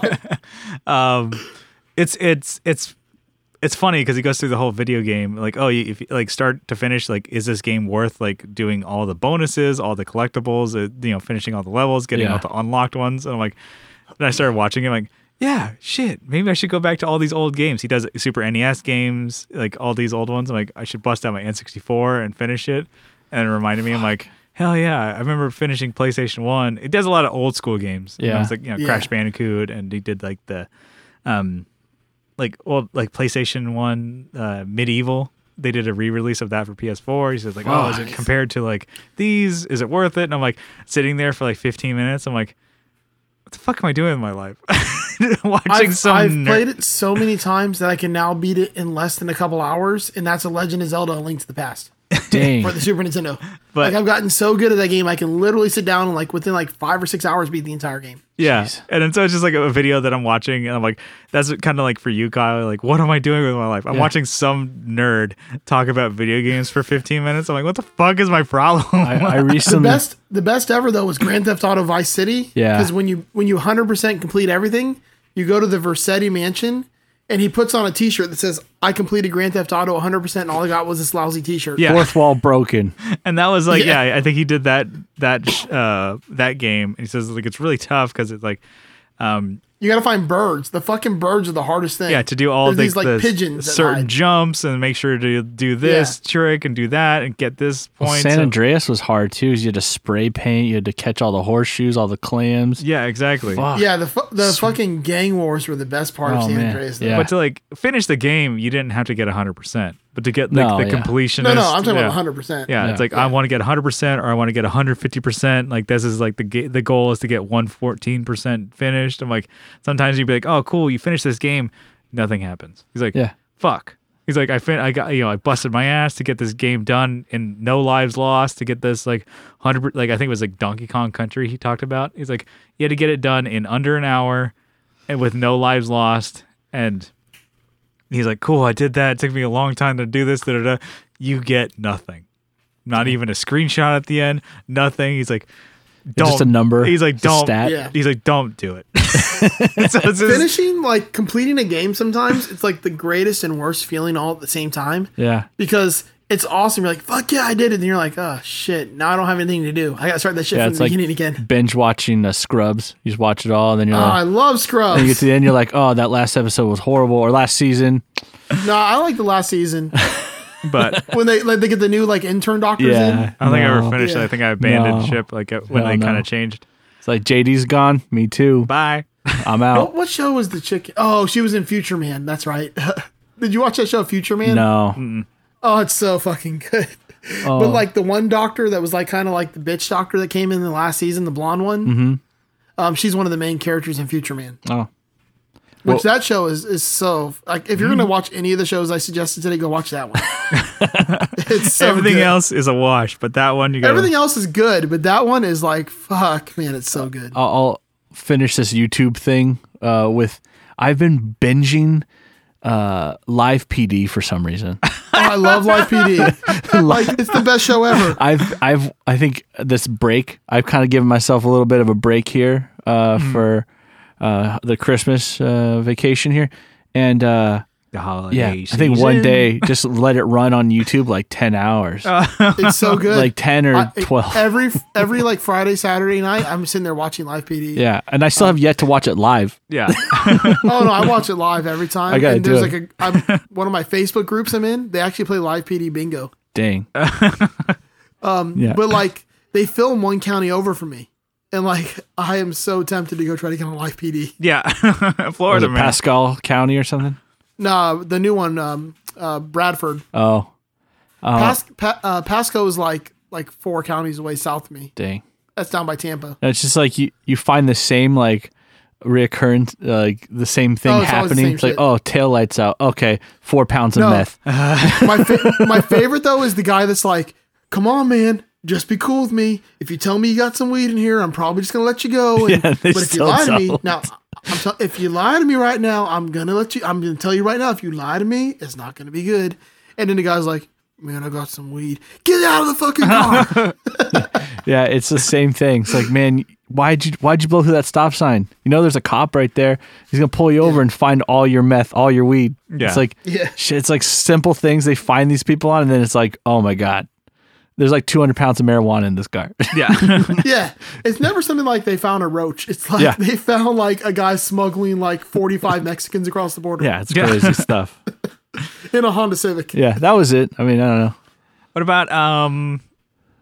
um, it's it's it's it's funny because he goes through the whole video game, like, oh, you- if you- like start to finish, like, is this game worth like doing all the bonuses, all the collectibles, uh, you know, finishing all the levels, getting Yeah. all the unlocked ones? And I'm like, then I started watching it, like, yeah, shit, maybe I should go back to all these old games. He does Super N E S games, like all these old ones. I'm like, I should bust out my N sixty-four and finish it. And it reminded me, I'm like, hell yeah. I remember finishing PlayStation one. It does a lot of old school games. You know, Yeah. it's like, you know, Yeah. Crash Bandicoot, and he did like the, um, like, well, like PlayStation one, uh, Medieval. They did a re-release of that for P S four. He says like, oh, is it Fuck. compared to like these? Is it worth it? And I'm like sitting there for like fifteen minutes. I'm like, what the fuck am I doing with my life? Watching I've, some I've ner- played it so many times that I can now beat it in less than a couple hours, and that's a Legend of Zelda: A Link to the Past Dang. for the Super Nintendo. But- like I've gotten so good at that game, I can literally sit down and like within like five or six hours beat the entire game. Yeah. Jeez. And then so it's just like a video that I'm watching, and I'm like, that's kind of like for you, Kyle. Like, what am I doing with my life? I'm Yeah. watching some nerd talk about video games for fifteen minutes. I'm like, what the fuck is my problem? I, I The recently. best, the best ever though was Grand Theft Auto Vice City. Yeah. Because when you when you one hundred percent complete everything, you go to the Vercetti Mansion, and he puts on a T-shirt that says, "I completed Grand Theft Auto one hundred percent, and all I got was this lousy T-shirt." Yeah. Fourth wall broken. And that was like, Yeah. yeah. I think he did that that sh- uh that game. And he says like it's really tough because it's like, um, You got to find birds. The fucking birds are the hardest thing. yeah, to do all There's the, these like the pigeons that certain hide. jumps and make sure to do this trick and do that and get this point. San So- Andreas was hard too. 'Cause you had to spray paint. You had to catch all the horseshoes, all the clams. yeah, exactly. Fuck. Yeah, the fu- the fucking gang wars were the best part Oh, of San man. Andreas. though. Yeah. But to like finish the game, you didn't have to get one hundred percent. But to get like No, the yeah. completionist. No, no, I'm talking yeah. about one hundred percent. Yeah, Yeah. it's like I want to get one hundred percent or I want to get one hundred fifty percent. Like this is like the ga- the goal is to get one hundred fourteen percent finished. I'm like, sometimes you'd be like, oh, cool, you finished this game, nothing happens. He's like, Yeah. fuck. He's like, I fin- I got, you know, I busted my ass to get this game done and no lives lost to get this like one hundred, like I think it was like Donkey Kong Country he talked about. He's like, you had to get it done in under an hour and with no lives lost. And he's like, cool, I did that. It took me a long time to do this. Da, da, da. You get nothing. Not even a screenshot at the end. Nothing. He's like, don't. Just a number. He's like, It's a don't. stat. Yeah. He's like, don't do it. So it's just- Finishing, like completing a game sometimes, it's like the greatest and worst feeling all at the same time Yeah. because it's awesome. You're like, fuck yeah, I did it. And you're like, oh shit, now I don't have anything to do. I got to start that shit Yeah, from it's the like beginning again. binge watching uh, Scrubs. You just watch it all, and then you're Oh, I like, love Scrubs. and you get to the end, you're like, oh, that last episode was horrible, or last season. No, I like the last season but when they like they get the new like intern doctors Yeah. in. I don't think I ever No. finished it. Yeah. I think I abandoned No. ship like uh, when Hell they no. kind of changed. It's like J D's gone. Me too. Bye. I'm out. What, what show was the chick? Oh, she was in Future Man. That's right. Did you watch that show, Future Man? No. Oh, it's so fucking good. Oh. But like the one doctor that was like kind of like the bitch doctor that came in the last season, the blonde one. Mm-hmm. Um, she's one of the main characters in Future Man. Oh. Which that show is is so like if you're gonna watch any of the shows I suggested today, go watch that one. It's so Everything good. else is a wash, but that one you got. Everything else is good, but that one is like fuck, man, it's so good. I'll, I'll finish this YouTube thing uh, with. I've been binging uh, Live P D for some reason. Oh, I love Live P D. Like it's the best show ever. I've I've I think this break I've kind of given myself a little bit of a break here uh, for uh, the Christmas uh, vacation here, and uh, the holiday. yeah, I think one day just let it run on YouTube like ten hours, It's so good. like ten or I- twelve. Every every like Friday, Saturday night, I'm sitting there watching Live P D. Yeah, and I still have yet to watch it live. Yeah. Oh no, I watch it live every time. I gotta and do there's it. like a I'm, one of my Facebook groups I'm in. They actually play Live P D bingo. Dang. Um, Yeah. but like they film one county over for me, and like I am so tempted to go try to get on Live P D. Yeah. Was Florida, it man. Pascal County or something? No, the new one, um, uh, Bradford. Oh, oh, Pas- pa- uh, Pasco is like like four counties away south of me. dang. That's down by Tampa. And it's just like you, you find the same like reoccurrent uh, like the same thing Oh, it's always the happening. same It's like shit. oh, tail lights out. Okay, four pounds of No. meth. My fa- my favorite though is the guy that's like, "Come on, man, just be cool with me. If you tell me you got some weed in here, I'm probably just gonna let you go. And, Yeah, they but if you still lie to me don't. now, I'm t- if you lie to me right now, I'm gonna let you. I'm gonna tell you right now. If you lie to me, it's not gonna be good." And then the guy's like, "Man, I got some weed. Get out of the fucking car." Yeah, it's the same thing. It's like, man, why'd you why'd you blow through that stop sign? You know, there's a cop right there. He's gonna pull you over and find all your meth, all your weed. Yeah. It's like, Yeah. shit, it's like simple things they find these people on, and then it's like, oh my god, there's like two hundred pounds of marijuana in this car. Yeah. Yeah, it's never something like they found a roach. It's like Yeah. they found like a guy smuggling like forty-five Mexicans across the border Yeah, it's Yeah. crazy stuff. in a Honda Civic. Yeah, that was it. I mean, I don't know. What about um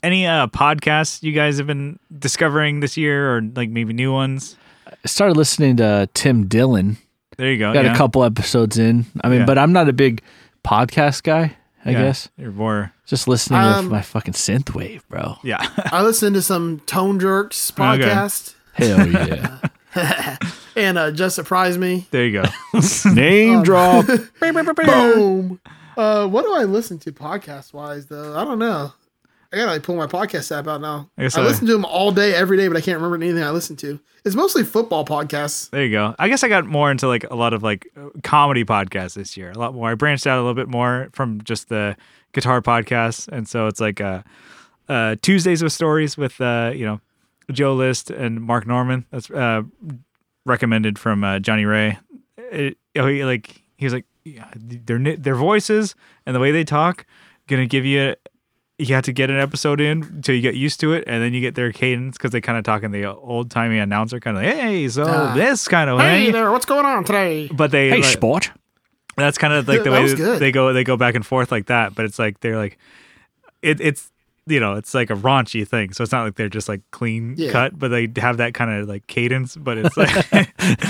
any uh, podcasts you guys have been discovering this year, or like maybe new ones? I started listening to Tim Dillon. There you go. Got yeah. a couple episodes in. I mean, Yeah. but I'm not a big podcast guy, I Yeah, guess. You're more. Just listening Um, to my fucking synthwave, bro. Yeah. I listened to some Tone Jerks podcast, Hell yeah. and uh, Just Surprise Me. There you go. Name drop. Boom. Uh, what do I listen to podcast wise though? I don't know. I gotta like, pull my podcast app out now. I guess I I- listen to them all day, every day, but I can't remember anything I listen to. It's mostly football podcasts. There you go. I guess I got more into like a lot of like comedy podcasts this year. A lot more. I branched out a little bit more from just the guitar podcasts, and so it's like uh, uh, Tuesdays with Stories with uh, you know Joe List and Mark Norman. That's uh, recommended from uh, Johnny Ray. It, you know, he, like he was like yeah, their their voices and the way they talk gonna give you. You have to get an episode in until you get used to it, and then you get their cadence because they kind of talk in the old timey announcer kind of like, hey, so Ah. this kind of Hey way. there, what's going on today? But they Hey, like, sport. that's kind of like the That way was good. they go they go back and forth like that. But it's like they're like it, it's you know it's like a raunchy thing, so it's not like they're just like clean Yeah. cut, but they have that kind of like cadence. But it's like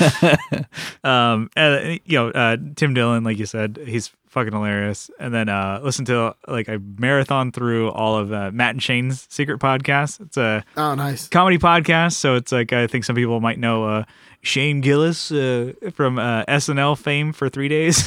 um and you know uh, Tim Dillon, like you said, he's fucking hilarious. And then uh listen to like I marathon through all of uh, Matt and Shane's Secret Podcast. It's a Oh, nice. comedy podcast, so it's like I think some people might know uh, Shane Gillis uh, from uh, S N L fame for three days.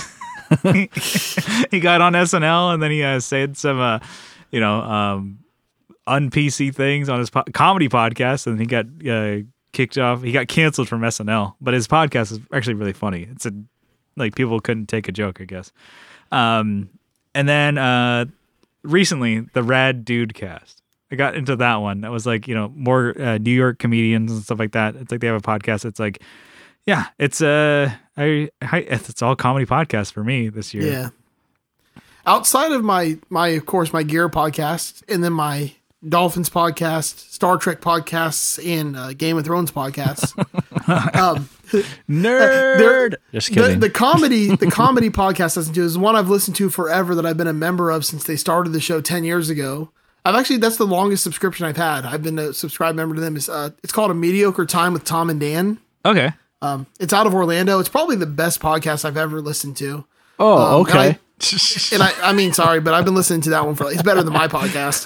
He got on S N L and then he uh, said some, uh, you know, um, un-P C things on his po- comedy podcast, and he got uh, kicked off. He got canceled from S N L, but his podcast is actually really funny. It's a like people couldn't take a joke, I guess. Um, and then uh, recently, the Rad Dude Cast. I got into that one. That was like, you know, more uh, New York comedians and stuff like that. It's like they have a podcast. It's like, yeah, it's uh, I, I it's all comedy podcasts for me this year. Yeah. Outside of my my of course my gear podcast, and then my Dolphins podcast, Star Trek podcasts, and uh, Game of Thrones podcasts. um, Nerd. Just the, kidding. the comedy the comedy podcast I listen to is one I've listened to forever that I've been a member of since they started the show ten years ago. I've actually that's the longest subscription I've had. I've been a subscribed member to them. It's uh, it's called A Mediocre Time with Tom and Dan. Okay. Um, it's out of Orlando. It's probably the best podcast I've ever listened to. oh, Um, okay. and I- And I, I mean, sorry, but I've been listening to that one for. It's better than my podcast.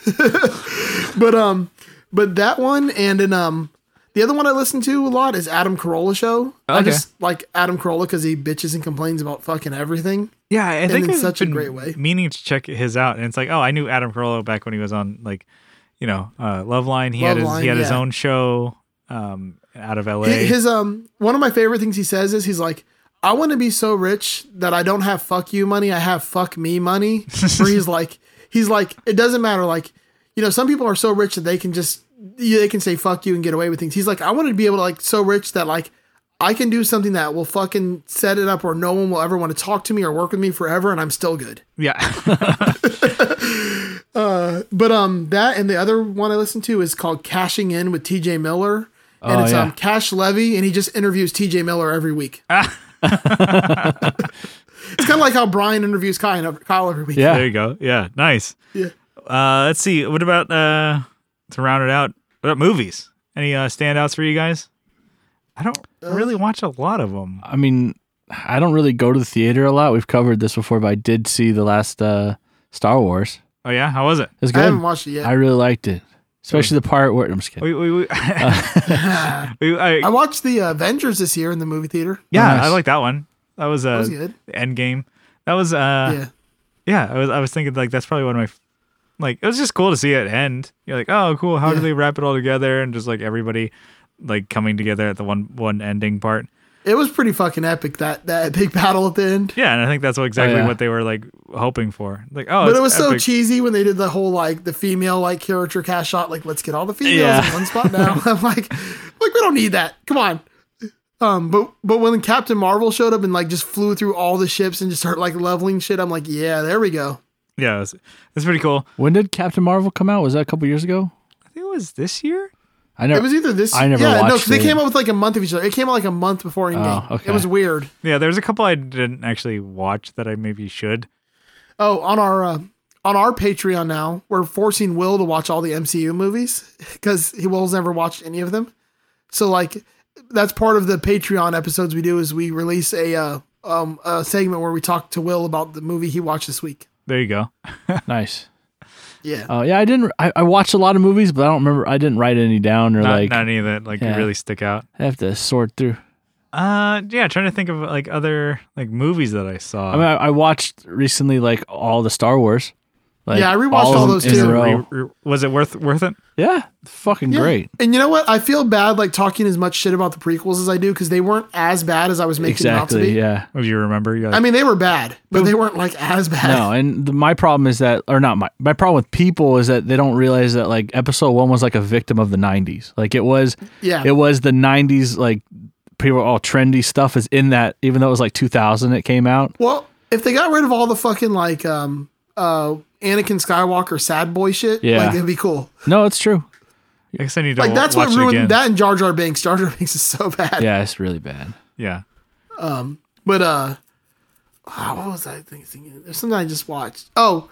but um, but that one and then um, the other one I listen to a lot is Adam Carolla show. I Okay. just like Adam Carolla because he bitches and complains about fucking everything. Yeah, I think in I've such a been great way. meaning to check his out, and it's like, oh, I knew Adam Carolla back when he was on like, you know, uh, Loveline. He had his Loveline, he had his yeah. own show um, out of L A. His um, one of my favorite things he says is he's like, I want to be so rich that I don't have fuck you money. I have fuck me money. Where he's like, he's like, it doesn't matter. Like, you know, some people are so rich that they can just, they can say fuck you and get away with things. He's like, I want to be able to like so rich that like I can do something that will fucking set it up where no one will ever want to talk to me or work with me forever. And I'm still good. yeah. But um, that and the other one I listen to is called Cashing In with T J Miller. And Oh, it's yeah. um Cash Levy, and he just interviews T J Miller every week. It's kind of like how Brian interviews Kyle, Kyle every week. Yeah. There you go. Yeah, nice. Yeah. Uh, let's see. What about uh, to round it out? What about movies? Any uh, standouts for you guys? I don't really watch a lot of them. I mean, I don't really go to the theater a lot. We've covered this before, but I did see the last uh, Star Wars. Oh yeah, how was it? It was I good. haven't watched it yet. I really liked it, especially the part where I'm just kidding. We, we, we, we I, I watched the uh, Avengers this year in the movie theater. yeah, Nice. I like that one. That was uh, That was good. End Game. That was uh, Yeah. yeah. I was I was thinking like that's probably one of my f- like it was just cool to see it end. You're like, oh, cool. How Yeah. do they wrap it all together and just like everybody like coming together at the one one ending part. It was pretty fucking epic, that that big battle at the end. Yeah, and I think that's what exactly yeah. what they were like hoping for. Like, oh, But it's it was so epic. cheesy when they did the whole like the female like character cast shot. Like, let's get all the females Yeah. in one spot now. I'm like, like we don't need that. Come on. Um, but but when Captain Marvel showed up and like just flew through all the ships and just started like leveling shit, I'm like, yeah, there we go. Yeah, it's it's pretty cool. When did Captain Marvel come out? Was that a couple years ago? I think it was this year. I never. It was either this. I never yeah, no, watched 'cause they it. came out with like a month of each other. It came out like a month before Endgame. Oh, okay. It was weird. Yeah, there's a couple I didn't actually watch that I maybe should. Oh, on our uh, on our Patreon now, we're forcing Will to watch all the M C U movies because he Will's never watched any of them. So like that's part of the Patreon episodes we do is we release a uh, um a segment where we talk to Will about the movie he watched this week. There you go. Nice. Yeah. Oh, uh, yeah, I didn't. I, I watched a lot of movies, but I don't remember. I didn't write any down or not, like. not any that like yeah. really stick out. I have to sort through. Uh, yeah, trying to think of like other like movies that I saw. I mean, I, I watched recently like all the Star Wars. Like, yeah, I rewatched all, all those in a too. row. Re- re- was it worth worth it? Yeah, fucking Yeah. great. And you know what? I feel bad like talking as much shit about the prequels as I do because they weren't as bad as I was making them out to Exactly. be. Yeah. What do you remember? You I mean, they were bad, but they weren't like as bad. No, and the, my problem is that, or not my my problem with people is that they don't realize that like episode one was like a victim of the nineties. Like it was. Yeah. It was the nineties. Like people, all trendy stuff is in that. Even though it was like two thousand, it came out. Well, if they got rid of all the fucking like um uh Anakin Skywalker sad boy shit, Yeah. like it'd be cool. No, it's true. I guess I need to Like that's watch what it ruined again. that and Jar Jar Binks. Jar Jar Binks is so bad. Yeah, it's really bad. Yeah. But uh, ah, what was I thinking? There's something I just watched. Oh,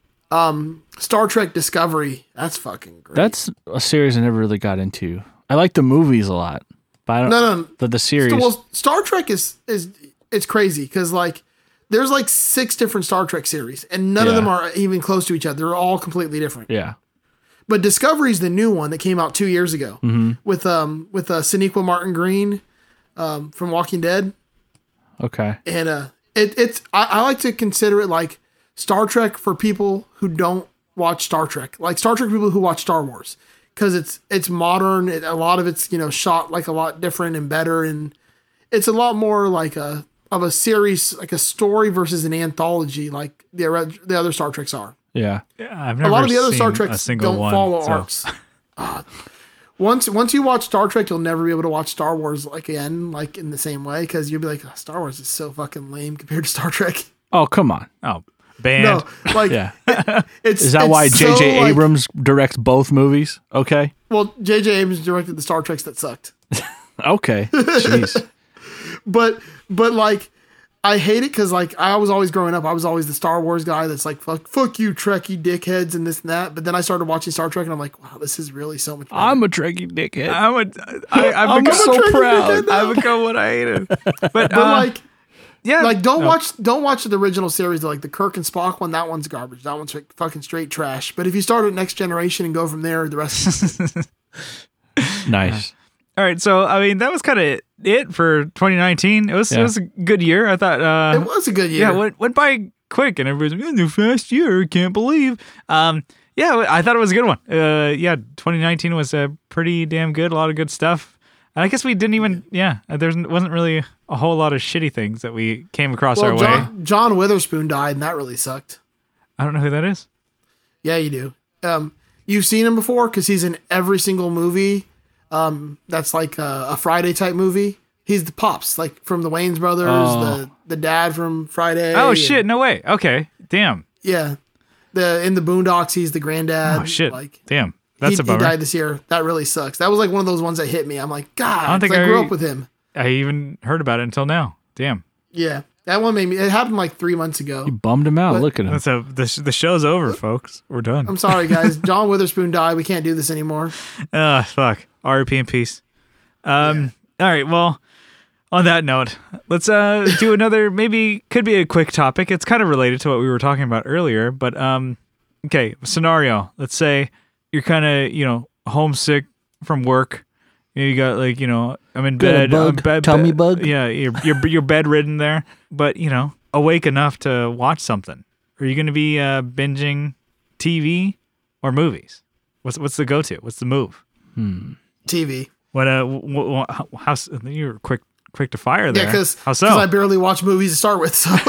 um, Star Trek Discovery. That's fucking great. That's a series I never really got into. I like the movies a lot, but I don't. No, no, The the series. well, Star Trek is is it's crazy because like there's like six different Star Trek series and none of Yeah. them are even close to each other. They're all completely different. yeah. But Discovery's the new one that came out two years ago Mm-hmm. with um with uh, Sonequa Martin Green um, from Walking Dead, Okay. and uh it it's I, I like to consider it like Star Trek for people who don't watch Star Trek, like Star Trek people who watch Star Wars, because it's it's modern. It, a lot of it's you know shot like a lot different and better, and it's a lot more like a of a series, like a story versus an anthology, like the re- the other Star Treks are. Yeah. Yeah, I've A never lot of the other seen Star a Treks single don't one, follow so- arcs. Ah, once once you watch Star Trek, you'll never be able to watch Star Wars like again, like in the same way, because you'll be like, oh, Star Wars is so fucking lame compared to Star Trek. Oh, come on. Oh, banned. No, like Yeah. it's Is that it's why J J so, like- Abrams directs both movies? Okay. well, J J Abrams directed the Star Treks that sucked, Okay. Jeez. but but like. I hate it because, like, I was always growing up, I was always the Star Wars guy that's like, fuck, fuck you, Trekkie dickheads, and this and that. But then I started watching Star Trek, and I'm like, wow, this is really so much better. I'm a Trekkie dickhead. I'm a, I, I've I'm become so Trekkie proud. dickhead now. I've become what I hated. But, but, uh, like, yeah, like don't no. watch don't watch the original series, like the Kirk and Spock one. That one's garbage. That one's like fucking straight trash. But if you start at Next Generation and go from there, the rest is Nice. All right, so I mean that was kind of it for twenty nineteen. It was Yeah. it was a good year. I thought. Uh, it was a good year. Yeah, went went by quick, and everybody's like, "New fast year, can't believe." Um, yeah, I thought it was a good one. Uh, yeah, twenty nineteen was uh, pretty damn good. A lot of good stuff. And I guess we didn't even. Yeah, there wasn't really a whole lot of shitty things that we came across our Well, way. John, John Witherspoon died, and that really sucked. I don't know who that is. Yeah, you do. Um, you've seen him before because he's in every single movie. Um, that's like a, a Friday type movie. He's the pops, like from the Wayans brothers, Oh. the the dad from Friday. Oh and- shit! No way. Okay, damn. Yeah, the in the Boondocks, he's the granddad. Oh shit! Like Damn. That's he, a bummer. he died this year. That really sucks. That was like one of those ones that hit me. I'm like, God, I don't think I I- grew up with him. I even heard about it until now. Damn. Yeah, that one made me. It happened like three months ago. You bummed him out. But- Look at him. That's a the, sh- the show's over, folks. We're done. I'm sorry, guys. John Witherspoon died. We can't do this anymore. Ah, fuck. R I P in peace. Um. All right. Well, on that note, let's uh do another. Maybe could be a quick topic. It's kind of related to what we were talking about earlier. But um, okay. Scenario. Let's say you're kind of you know homesick from work. You got like you know I'm in Got a bed. bug? I'm bed Tummy bed- bug? Yeah. You're you're you're bedridden there, but you know awake enough to watch something. Are you going to be uh, binging T V or movies? What's what's the go to? What's the move? T V. What uh, w- w- how, how s- you're quick, quick to fire there. Yeah, because how so? I barely watch movies to start with. So,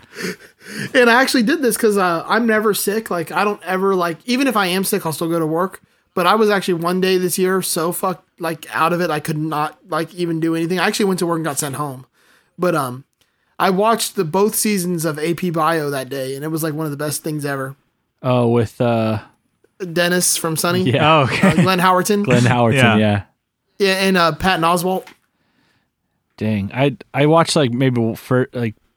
and I actually did this because uh, I'm never sick. Like I don't ever like even if I am sick, I'll still go to work. But I was actually one day this year so fucked like out of it, I could not like even do anything. I actually went to work and got sent home. But um, I watched the both seasons of A P Bio that day, and it was like one of the best things ever. Oh, with uh, Dennis from Sunny, Yeah. oh, okay. uh, Glenn Howerton, Glenn Howerton. Yeah. Yeah. yeah, and uh, Patton Oswalt. Dang. I I watched like maybe for like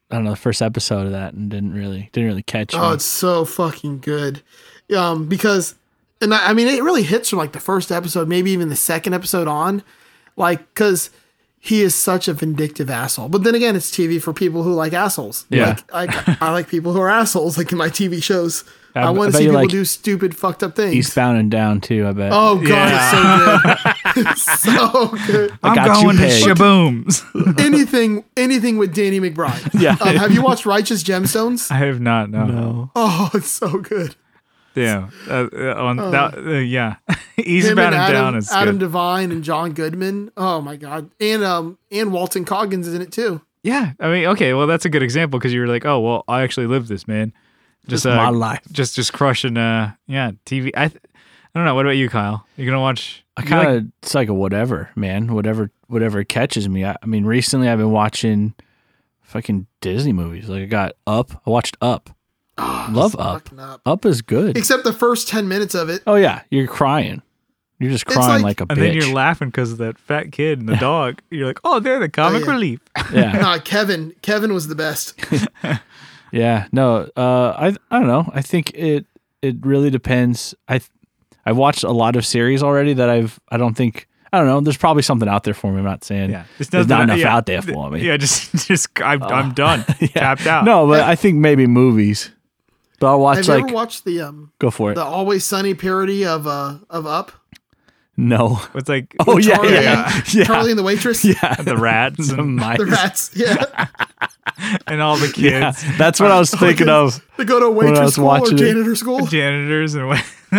I don't know the first episode of that and didn't really didn't really catch Oh, me. it's so fucking good. Um, because, and I, I mean, it really hits from like the first episode, maybe even the second episode on, like, because he is such a vindictive asshole. But then again, it's T V for people who like assholes. Yeah. Like, I, I like people who are assholes, like in my T V shows. I- I, I want to bet see you people like do stupid, fucked up things. Eastbound and Down too. I bet. Oh god, Yeah. it's so good. It's so good. I I'm got you going to pegged. Shabooms. anything, anything with Danny McBride. Yeah. Um, have you watched Righteous Gemstones? I have not. No. No. Oh, it's so good. Yeah. Uh, uh, on that, uh, yeah. Him Eastbound and Adam, Down is Adam good. Devine and John Goodman. Oh my god, and um and Walton Coggins is in it too. Yeah. I mean, okay. Well, that's a good example because you were like, oh, well, I actually lived this, man. Just It's uh, my life. Just, just crushing. Uh, yeah. T V. I, th- I don't know. What about you, Kyle? You gonna watch? I you kind like- of it's like a whatever, man. Whatever, whatever catches me. I, I mean, recently I've been watching fucking Disney movies. Like I got Up. I watched Up. Love Up. Fucking up. Up is good. Except the first ten minutes of it. Oh yeah, you're crying. You're just It's crying like- like, a and bitch. then you're laughing because of that fat kid and the dog. You're like, oh, they're the comic yeah. relief. yeah, Nah, Kevin. Kevin was the best. yeah. No, uh, I I don't know. I think it it really depends. I I've watched a lot of series already that I've I don't think I don't know. There's probably something out there for me. I'm not saying Yeah. Just there's not nothing- enough yeah. out there for me. Yeah. Just, just, I'm, I'm done. Yeah. Tapped out. No, but I think maybe movies. But I'll watch Have you like ever watched the um go for it. the Always Sunny parody of uh of Up? No. It's like Oh yeah, Charlie, yeah, yeah. Charlie and the Waitress. Yeah. the rats The and, mice. The rats. Yeah. and all the kids, Yeah, that's what I was thinking of. They go to a When I waitress was school or watching it. janitor school. janitors, and what.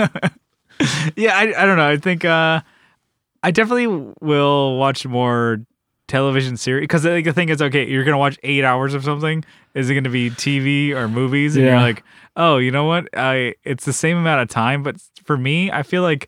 Yeah, I, I don't know. I think uh, I definitely will watch more television series because like, the thing is, okay, you're gonna watch eight hours of something. Is it gonna be T V or movies? And Yeah. you're like, oh, you know what? I it's the same amount of time, but for me, I feel like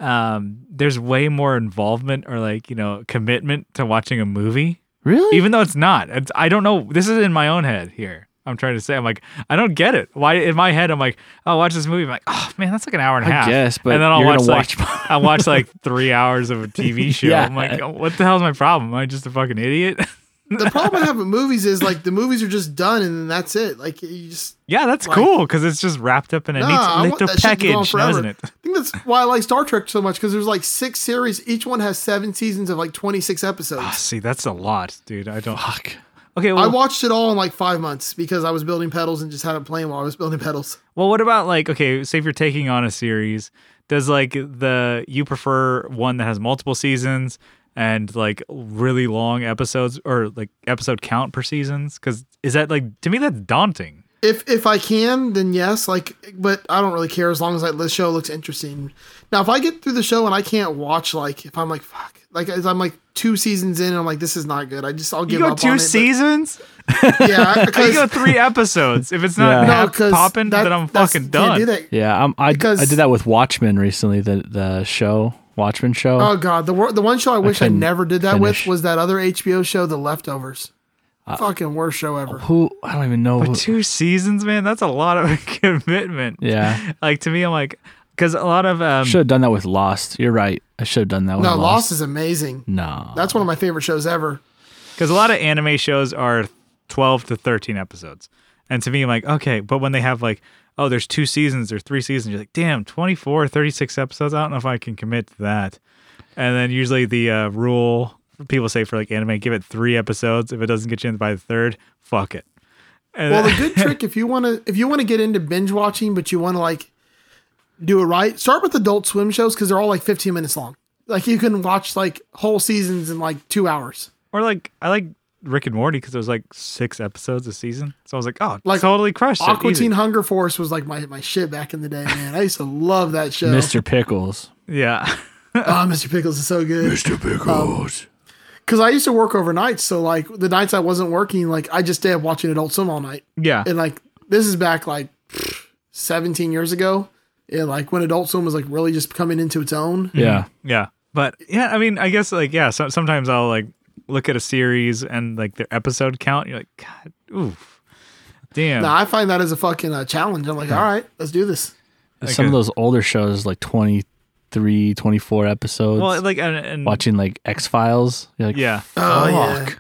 um, there's way more involvement or like you know commitment to watching a movie, Really? even though it's not. It's, I don't know. This is in my own head here. I'm trying to say, I'm like, I don't get it. Why in my head, I'm like, oh, watch this movie. I'm like, oh man, that's like an hour and a I half. guess, but and then I'll you're watch gonna like watch- I watch like three hours of a T V show. Yeah. I'm like, oh, what the hell's my problem? Am I just a fucking idiot? The problem I have with movies is like the movies are just done and then that's it. Like you just Yeah, that's Like- cool because it's just wrapped up in a Nah, I neat want little that shit to go on package, forever. doesn't it? I think that's why I like Star Trek so much because there's like six series. Each one has seven seasons of like twenty-six episodes. Oh, see, that's a lot, dude. I don't. Fuck. Okay, I well, watched it all in like five months because I was building pedals and just had it playing while I was building pedals. well, what about like, okay, say if you're taking on a series, does like the you prefer one that has multiple seasons and like really long episodes or like episode count per seasons? Because is that like to me that's daunting. If if I can, then yes. Like, but I don't really care as long as like the show looks interesting. Now, if I get through the show and I can't watch, like, if I'm like fuck, like as I'm like two seasons in, and I'm like, this is not good. I just I'll give You go up two on it. seasons. But, yeah, I because go three episodes. If it's not Yeah. no, half because popping, that, then I'm that's- fucking can't done. do that. Yeah, I'm, I Because- I did that with Watchmen recently. The the show Watchmen show. Oh god, the wor- the one show I wish I, couldn't never did that finish. with was that other H B O show, The Leftovers. Fucking worst show ever. Who I don't even know. Who, But two seasons, man, that's a lot of commitment. yeah, Like to me, I'm like, because a lot of um, should have done that with Lost. You're right. I should have done that with No, Lost. Lost is amazing. No, That's one of my favorite shows ever. because a lot of anime shows are twelve to thirteen episodes, and to me, I'm like, okay, but when they have like, oh, there's two seasons or three seasons, you're like, damn, twenty-four, thirty-six episodes. I don't know if I can commit to that. And then usually the uh, rule people say for like anime, give it three episodes. If it doesn't get you in by the third, fuck it. And Well, then- the good trick if you want to if you want to get into binge watching, but you want to like do it right, start with Adult Swim shows because they're all like fifteen minutes long. Like you can watch like whole seasons in like two hours. or like I like Rick and Morty because it was like six episodes a season. So I was like, oh, Like, totally crushed it. Aqua Easy. Teen Hunger Force was like my, my shit back in the day, man. I used to love that show. Mister Pickles. Yeah. Oh, Mister Pickles is so good. Mister Pickles. Because I used to work overnight, so like the nights I wasn't working, like I just stayed up watching Adult Swim all night. Yeah. And like this is back like seventeen years ago, and like when Adult Swim was like really just coming into its own. Yeah. Yeah. But yeah, I mean, I guess like, yeah, so, sometimes I'll like look at a series and like their episode count. You're like, God, oof. Damn. Now I find that as a fucking uh, challenge. I'm like, all right, let's do this. Some of those older shows, like twenty-three, twenty-four episodes. well, like, and, and watching like X Files. You're like, yeah. Oh yeah. fuck.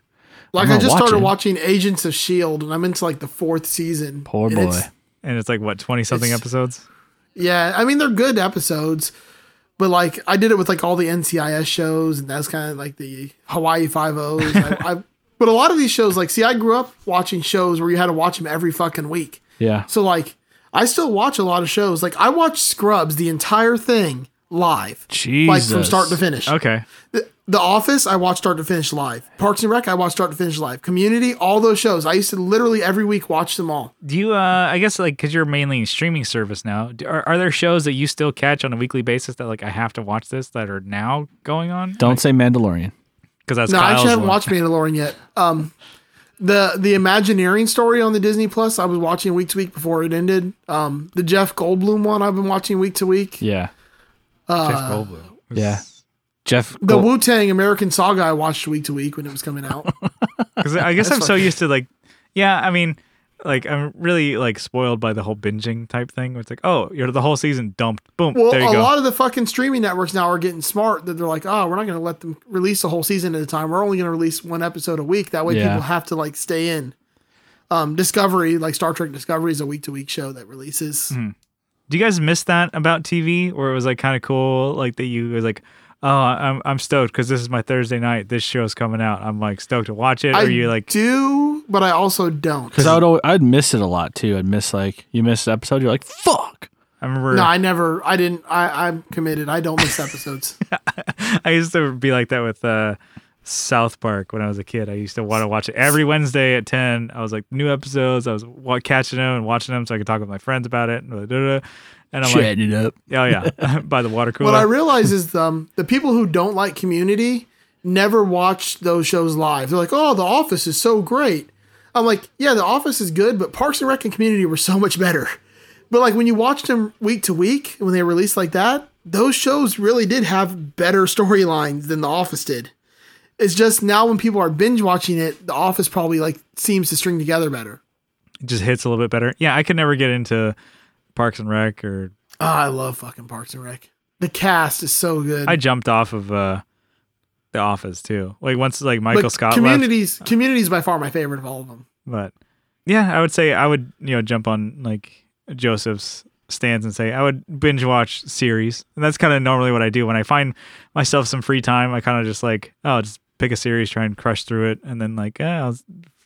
Like I'm I just gonna watch started it. watching Agents of Shield, and I'm into like the fourth season. Poor And boy. it's- And it's like, what, twenty-something It's- episodes? Yeah, I mean they're good episodes, but like I did it with like all the N C I S shows, and that's kind of like the Hawaii Five O's. I, I, but a lot of these shows, like, see, I grew up watching shows where you had to watch them every fucking week. Yeah. So like, I still watch a lot of shows. Like I watched Scrubs, the entire thing live, Jesus. like from start to finish. Okay. The, the Office, I watched start to finish live. Parks and Rec, I watched start to finish live. Community, all those shows, I used to literally every week watch them all. Do you, uh, I guess, like, because you're mainly streaming service now, do, are, are there shows that you still catch on a weekly basis that, like, I have to watch this that are now going on? Don't say Mandalorian. Because that's No, I Kyle's actually haven't one. watched Mandalorian yet. Um, the the Imagineering story on the Disney Plus, I was watching week to week before it ended. Um, the Jeff Goldblum one, I've been watching week to week. Yeah. Jeff Goldblum. Yeah. Jeff. The Gold- Wu Tang American Saga, I watched week to week when it was coming out. Because I guess That's I'm so fucking- used to, like, yeah, I mean, like, I'm really, like, spoiled by the whole binging type thing. Where it's like, oh, you're the whole season dumped. Boom. Well, there you a go. lot of the fucking streaming networks now are getting smart that they're like, oh, we're not going to let them release a whole season at a time. We're only going to release one episode a week. That way Yeah. people have to like stay in. Um, Discovery, like Star Trek Discovery, is a week to week show that releases. Do you guys miss that about T V, where it was like kind of cool, like that you was like, oh, I'm I'm stoked because this is my Thursday night. This show's coming out. I'm like stoked to watch it. I Or you like, do, but I also don't. Because I would always, I'd miss it a lot too. I'd miss like you miss an episode, you're like fuck. I remember No, I never. I didn't. I, I'm committed. I don't miss episodes. I used to be like that with uh, South Park when I was a kid. I used to want to watch it every Wednesday at ten. I was like, new episodes. I was wa- catching them and watching them so I could talk with my friends about it. And, da-da-da. and I'm Chatting it up. like, oh yeah, by the water cooler. What I realize is um, the people who don't like Community never watch those shows live. They're like, oh, The Office is so great. I'm like, yeah, The Office is good, but Parks and Rec and Community were so much better. But like when you watched them week to week, when they were released like that, those shows really did have better storylines than The Office did. It's just now when people are binge watching it, The Office probably like seems to string together better. It just hits a little bit better. Yeah, I could never get into Parks and Rec, or Oh, I love fucking Parks and Rec. The cast is so good. I jumped off of uh, The Office too. Like once like Michael but Scott left. Communities, Communities by far my favorite of all of them. But yeah, I would say I would, you know, jump on like Joseph's stands and say I would binge watch series. And that's kind of normally what I do when I find myself some free time. I kind of just like, oh, just pick a series, try and crush through it, and then like, eh, I'll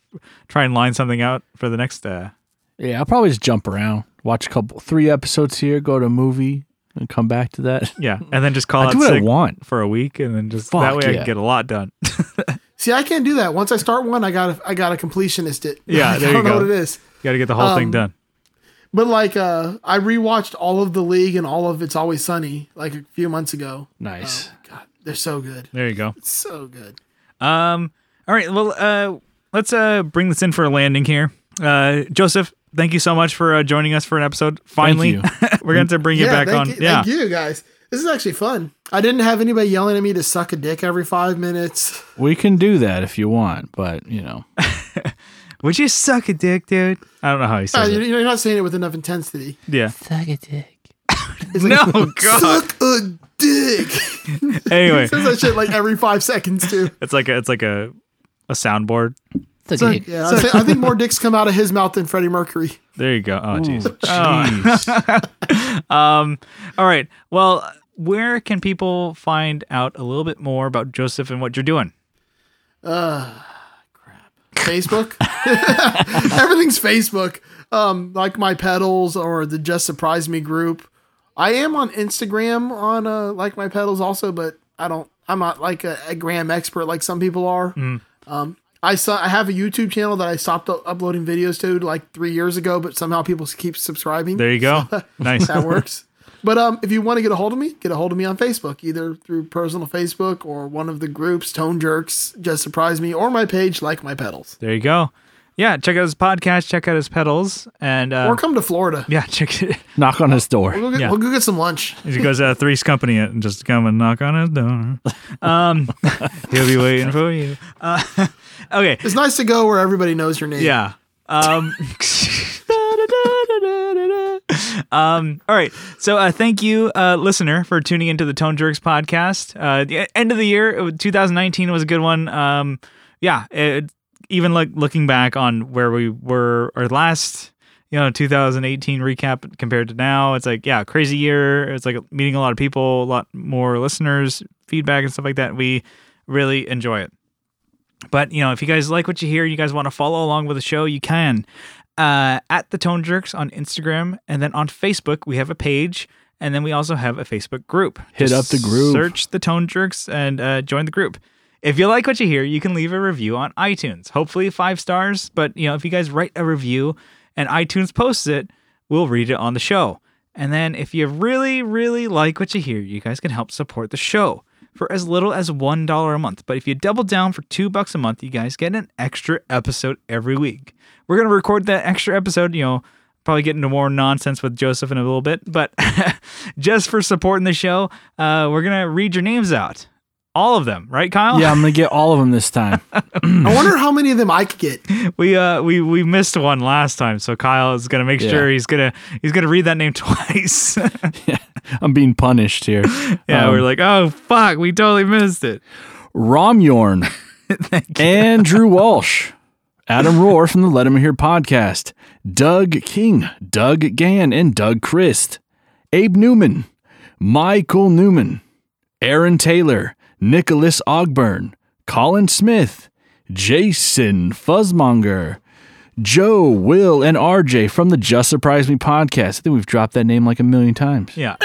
try and line something out for the next. Uh, Yeah, I'll probably just jump around, watch a couple, three episodes here, go to a movie, and come back to that. yeah, and then just call I out do what I sick want. for a week, and then just Fuck, that way I yeah. can get a lot done. See, I can't do that. Once I start one, I got I got a completionist it. Yeah, Like, there I you don't know go. what it is. Got to get the whole thing Um, done. But like, uh, I rewatched all of The League and all of It's Always Sunny like a few months ago. Nice. God, they're so good. There you go. It's so good. Um. All right. Well, uh, let's uh bring this in for a landing here. Uh, Joseph, thank you so much for uh, joining us for an episode. Finally, you. we're going to bring you back thank on. You, yeah. Thank you, guys. This is actually fun. I didn't have anybody yelling at me to suck a dick every five minutes. We can do that if you want, but you know, Would you suck a dick, dude? I don't know how he Uh, says you're, it. you're not saying it with enough intensity. Yeah. suck a dick. It's like, No, God. suck a dick. Anyway, Says that shit like every five seconds too. it's like a, it's like a a soundboard. Suck So, a dick. yeah, I, think, I think more dicks come out of his mouth than Freddie Mercury. There you go. Oh, jeez. Jeez. Um. All right. Well, where can people find out a little bit more about Joseph and what you're doing? Facebook. Everything's Facebook. Um, like my pedals or the Just Surprise Me group. I am on Instagram on uh, like my pedals also, but I don't. I'm not like a, a gram expert like some people are. Um, I saw I have a YouTube channel that I stopped u- uploading videos to like three years ago, but somehow people keep subscribing. There you go. Nice. That works. But um, if you want to get a hold of me, get a hold of me on Facebook, either through personal Facebook or one of the groups, Tone Jerks, Just Surprise Me, or my page, Like My Pedals. There you go. Yeah. Check out his podcast. Check out his pedals, and uh, Or come to Florida. yeah, check it. Knock on his door. We'll go get, Yeah. we'll go get some lunch. He goes uh, Three's Company it and just come and knock on his door. Um, he'll be waiting for you. Uh, okay. It's nice to go where everybody knows your name. Yeah. Um, um, all right. So uh, thank you, uh, listener, for tuning into the Tone Jerks podcast. Uh, the end of the year, two thousand nineteen was a good one. Um, yeah, it, even like looking back on where we were, our last, you know, two thousand eighteen recap compared to now, it's like, yeah, crazy year. It's like meeting a lot of people, a lot more listeners, feedback and stuff like that. We really enjoy it. But, you know, if you guys like what you hear, you guys want to follow along with the show, you can. Uh, at The Tone Jerks on Instagram. And then on Facebook, we have a page. And then we also have a Facebook group. Hit Just up the group. Search The Tone Jerks and uh, join the group. If you like what you hear, you can leave a review on iTunes. Hopefully five stars. But, you know, if you guys write a review and iTunes posts it, we'll read it on the show. And then if you really, really like what you hear, you guys can help support the show for as little as one dollar a month. But if you double down for two bucks a month, you guys get an extra episode every week. We're going to record that extra episode, you know, probably get into more nonsense with Joseph in a little bit. But just for supporting the show, uh, we're going to read your names out. All of them, right, Kyle? Yeah, I'm going to get all of them this time. I wonder how many of them I could get. We uh we we missed one last time, so Kyle is gonna make Yeah. sure he's gonna he's gonna read that name twice. Yeah, I'm being punished here. Yeah, Um, we're like, oh fuck, we totally missed it. Romyorn, Andrew Walsh, Adam Rohr from the Let Him Hear podcast, Doug King, Doug Gann, and Doug Christ, Abe Newman, Michael Newman, Aaron Taylor, Nicholas Ogburn, Colin Smith, Jason Fuzzmonger, Joe, Will, and R J from the Just Surprise Me podcast. I think we've dropped that name like a million times. Yeah,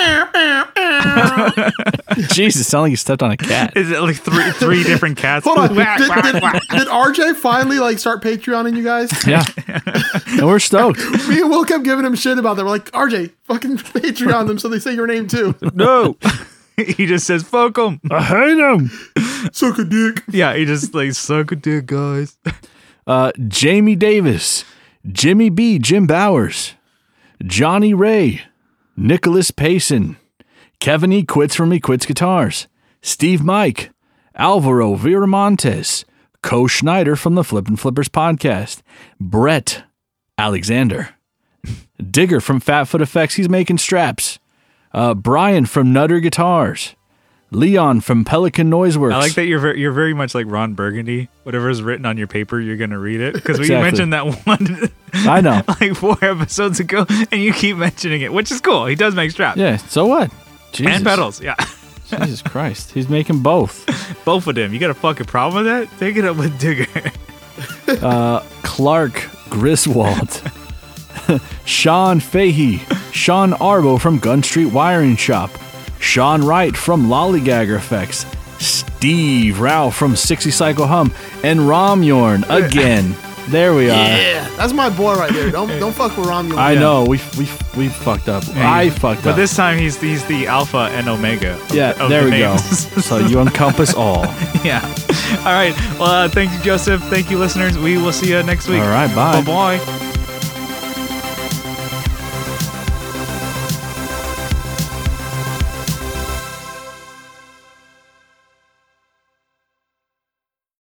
Jesus, sound like you stepped on a cat. is it like three three different cats? Hold on. Whack, Did, whack, did, whack. did R J finally like start Patreoning you guys? Yeah. And we're stoked. Me and Will kept giving him shit about that. We're like, R J, fucking Patreon them so they say your name too. No. He just says fuck 'em. I hate him. Suck a dick. Yeah, he just like suck a dick, guys. Uh, Jamie Davis, Jimmy B, Jim Bowers, Johnny Ray, Nicholas Payson, Kevin E quits from He Quits Guitars, Steve Mike, Alvaro Viramontes, Co Schneider from the Flippin' Flippers podcast, Brett Alexander, Digger from Fatfoot Effects, he's making straps, uh, Brian from Nutter Guitars, Leon from Pelican Noiseworks. I like that you're very, you're very much like Ron Burgundy. Whatever's written on your paper, you're gonna read it because we Exactly. mentioned that one. I know. like four episodes ago, and you keep mentioning it, which is cool. He does make straps Yeah, so what? Jesus. and pedals. Yeah, Jesus Christ. He's making both. both of them. You got a fucking problem with that? Take it up with Digger. Uh, Clark Griswold, Sean Fahey, Sean Arbo from Gun Street Wiring Shop, Sean Wright from Lollygagger Effects, Steve Rao from sixty Cycle Hum, and Romyorn again. There we are. Yeah, that's my boy right there. Don't don't fuck with Rom. I know we we we fucked up. I fucked But up. this time he's he's the alpha and omega. yeah, of there the we names. go. So you encompass all. Yeah. All right. Well, uh, thank you, Joseph. Thank you, listeners. We will see you next week. All right, bye. Bye bye.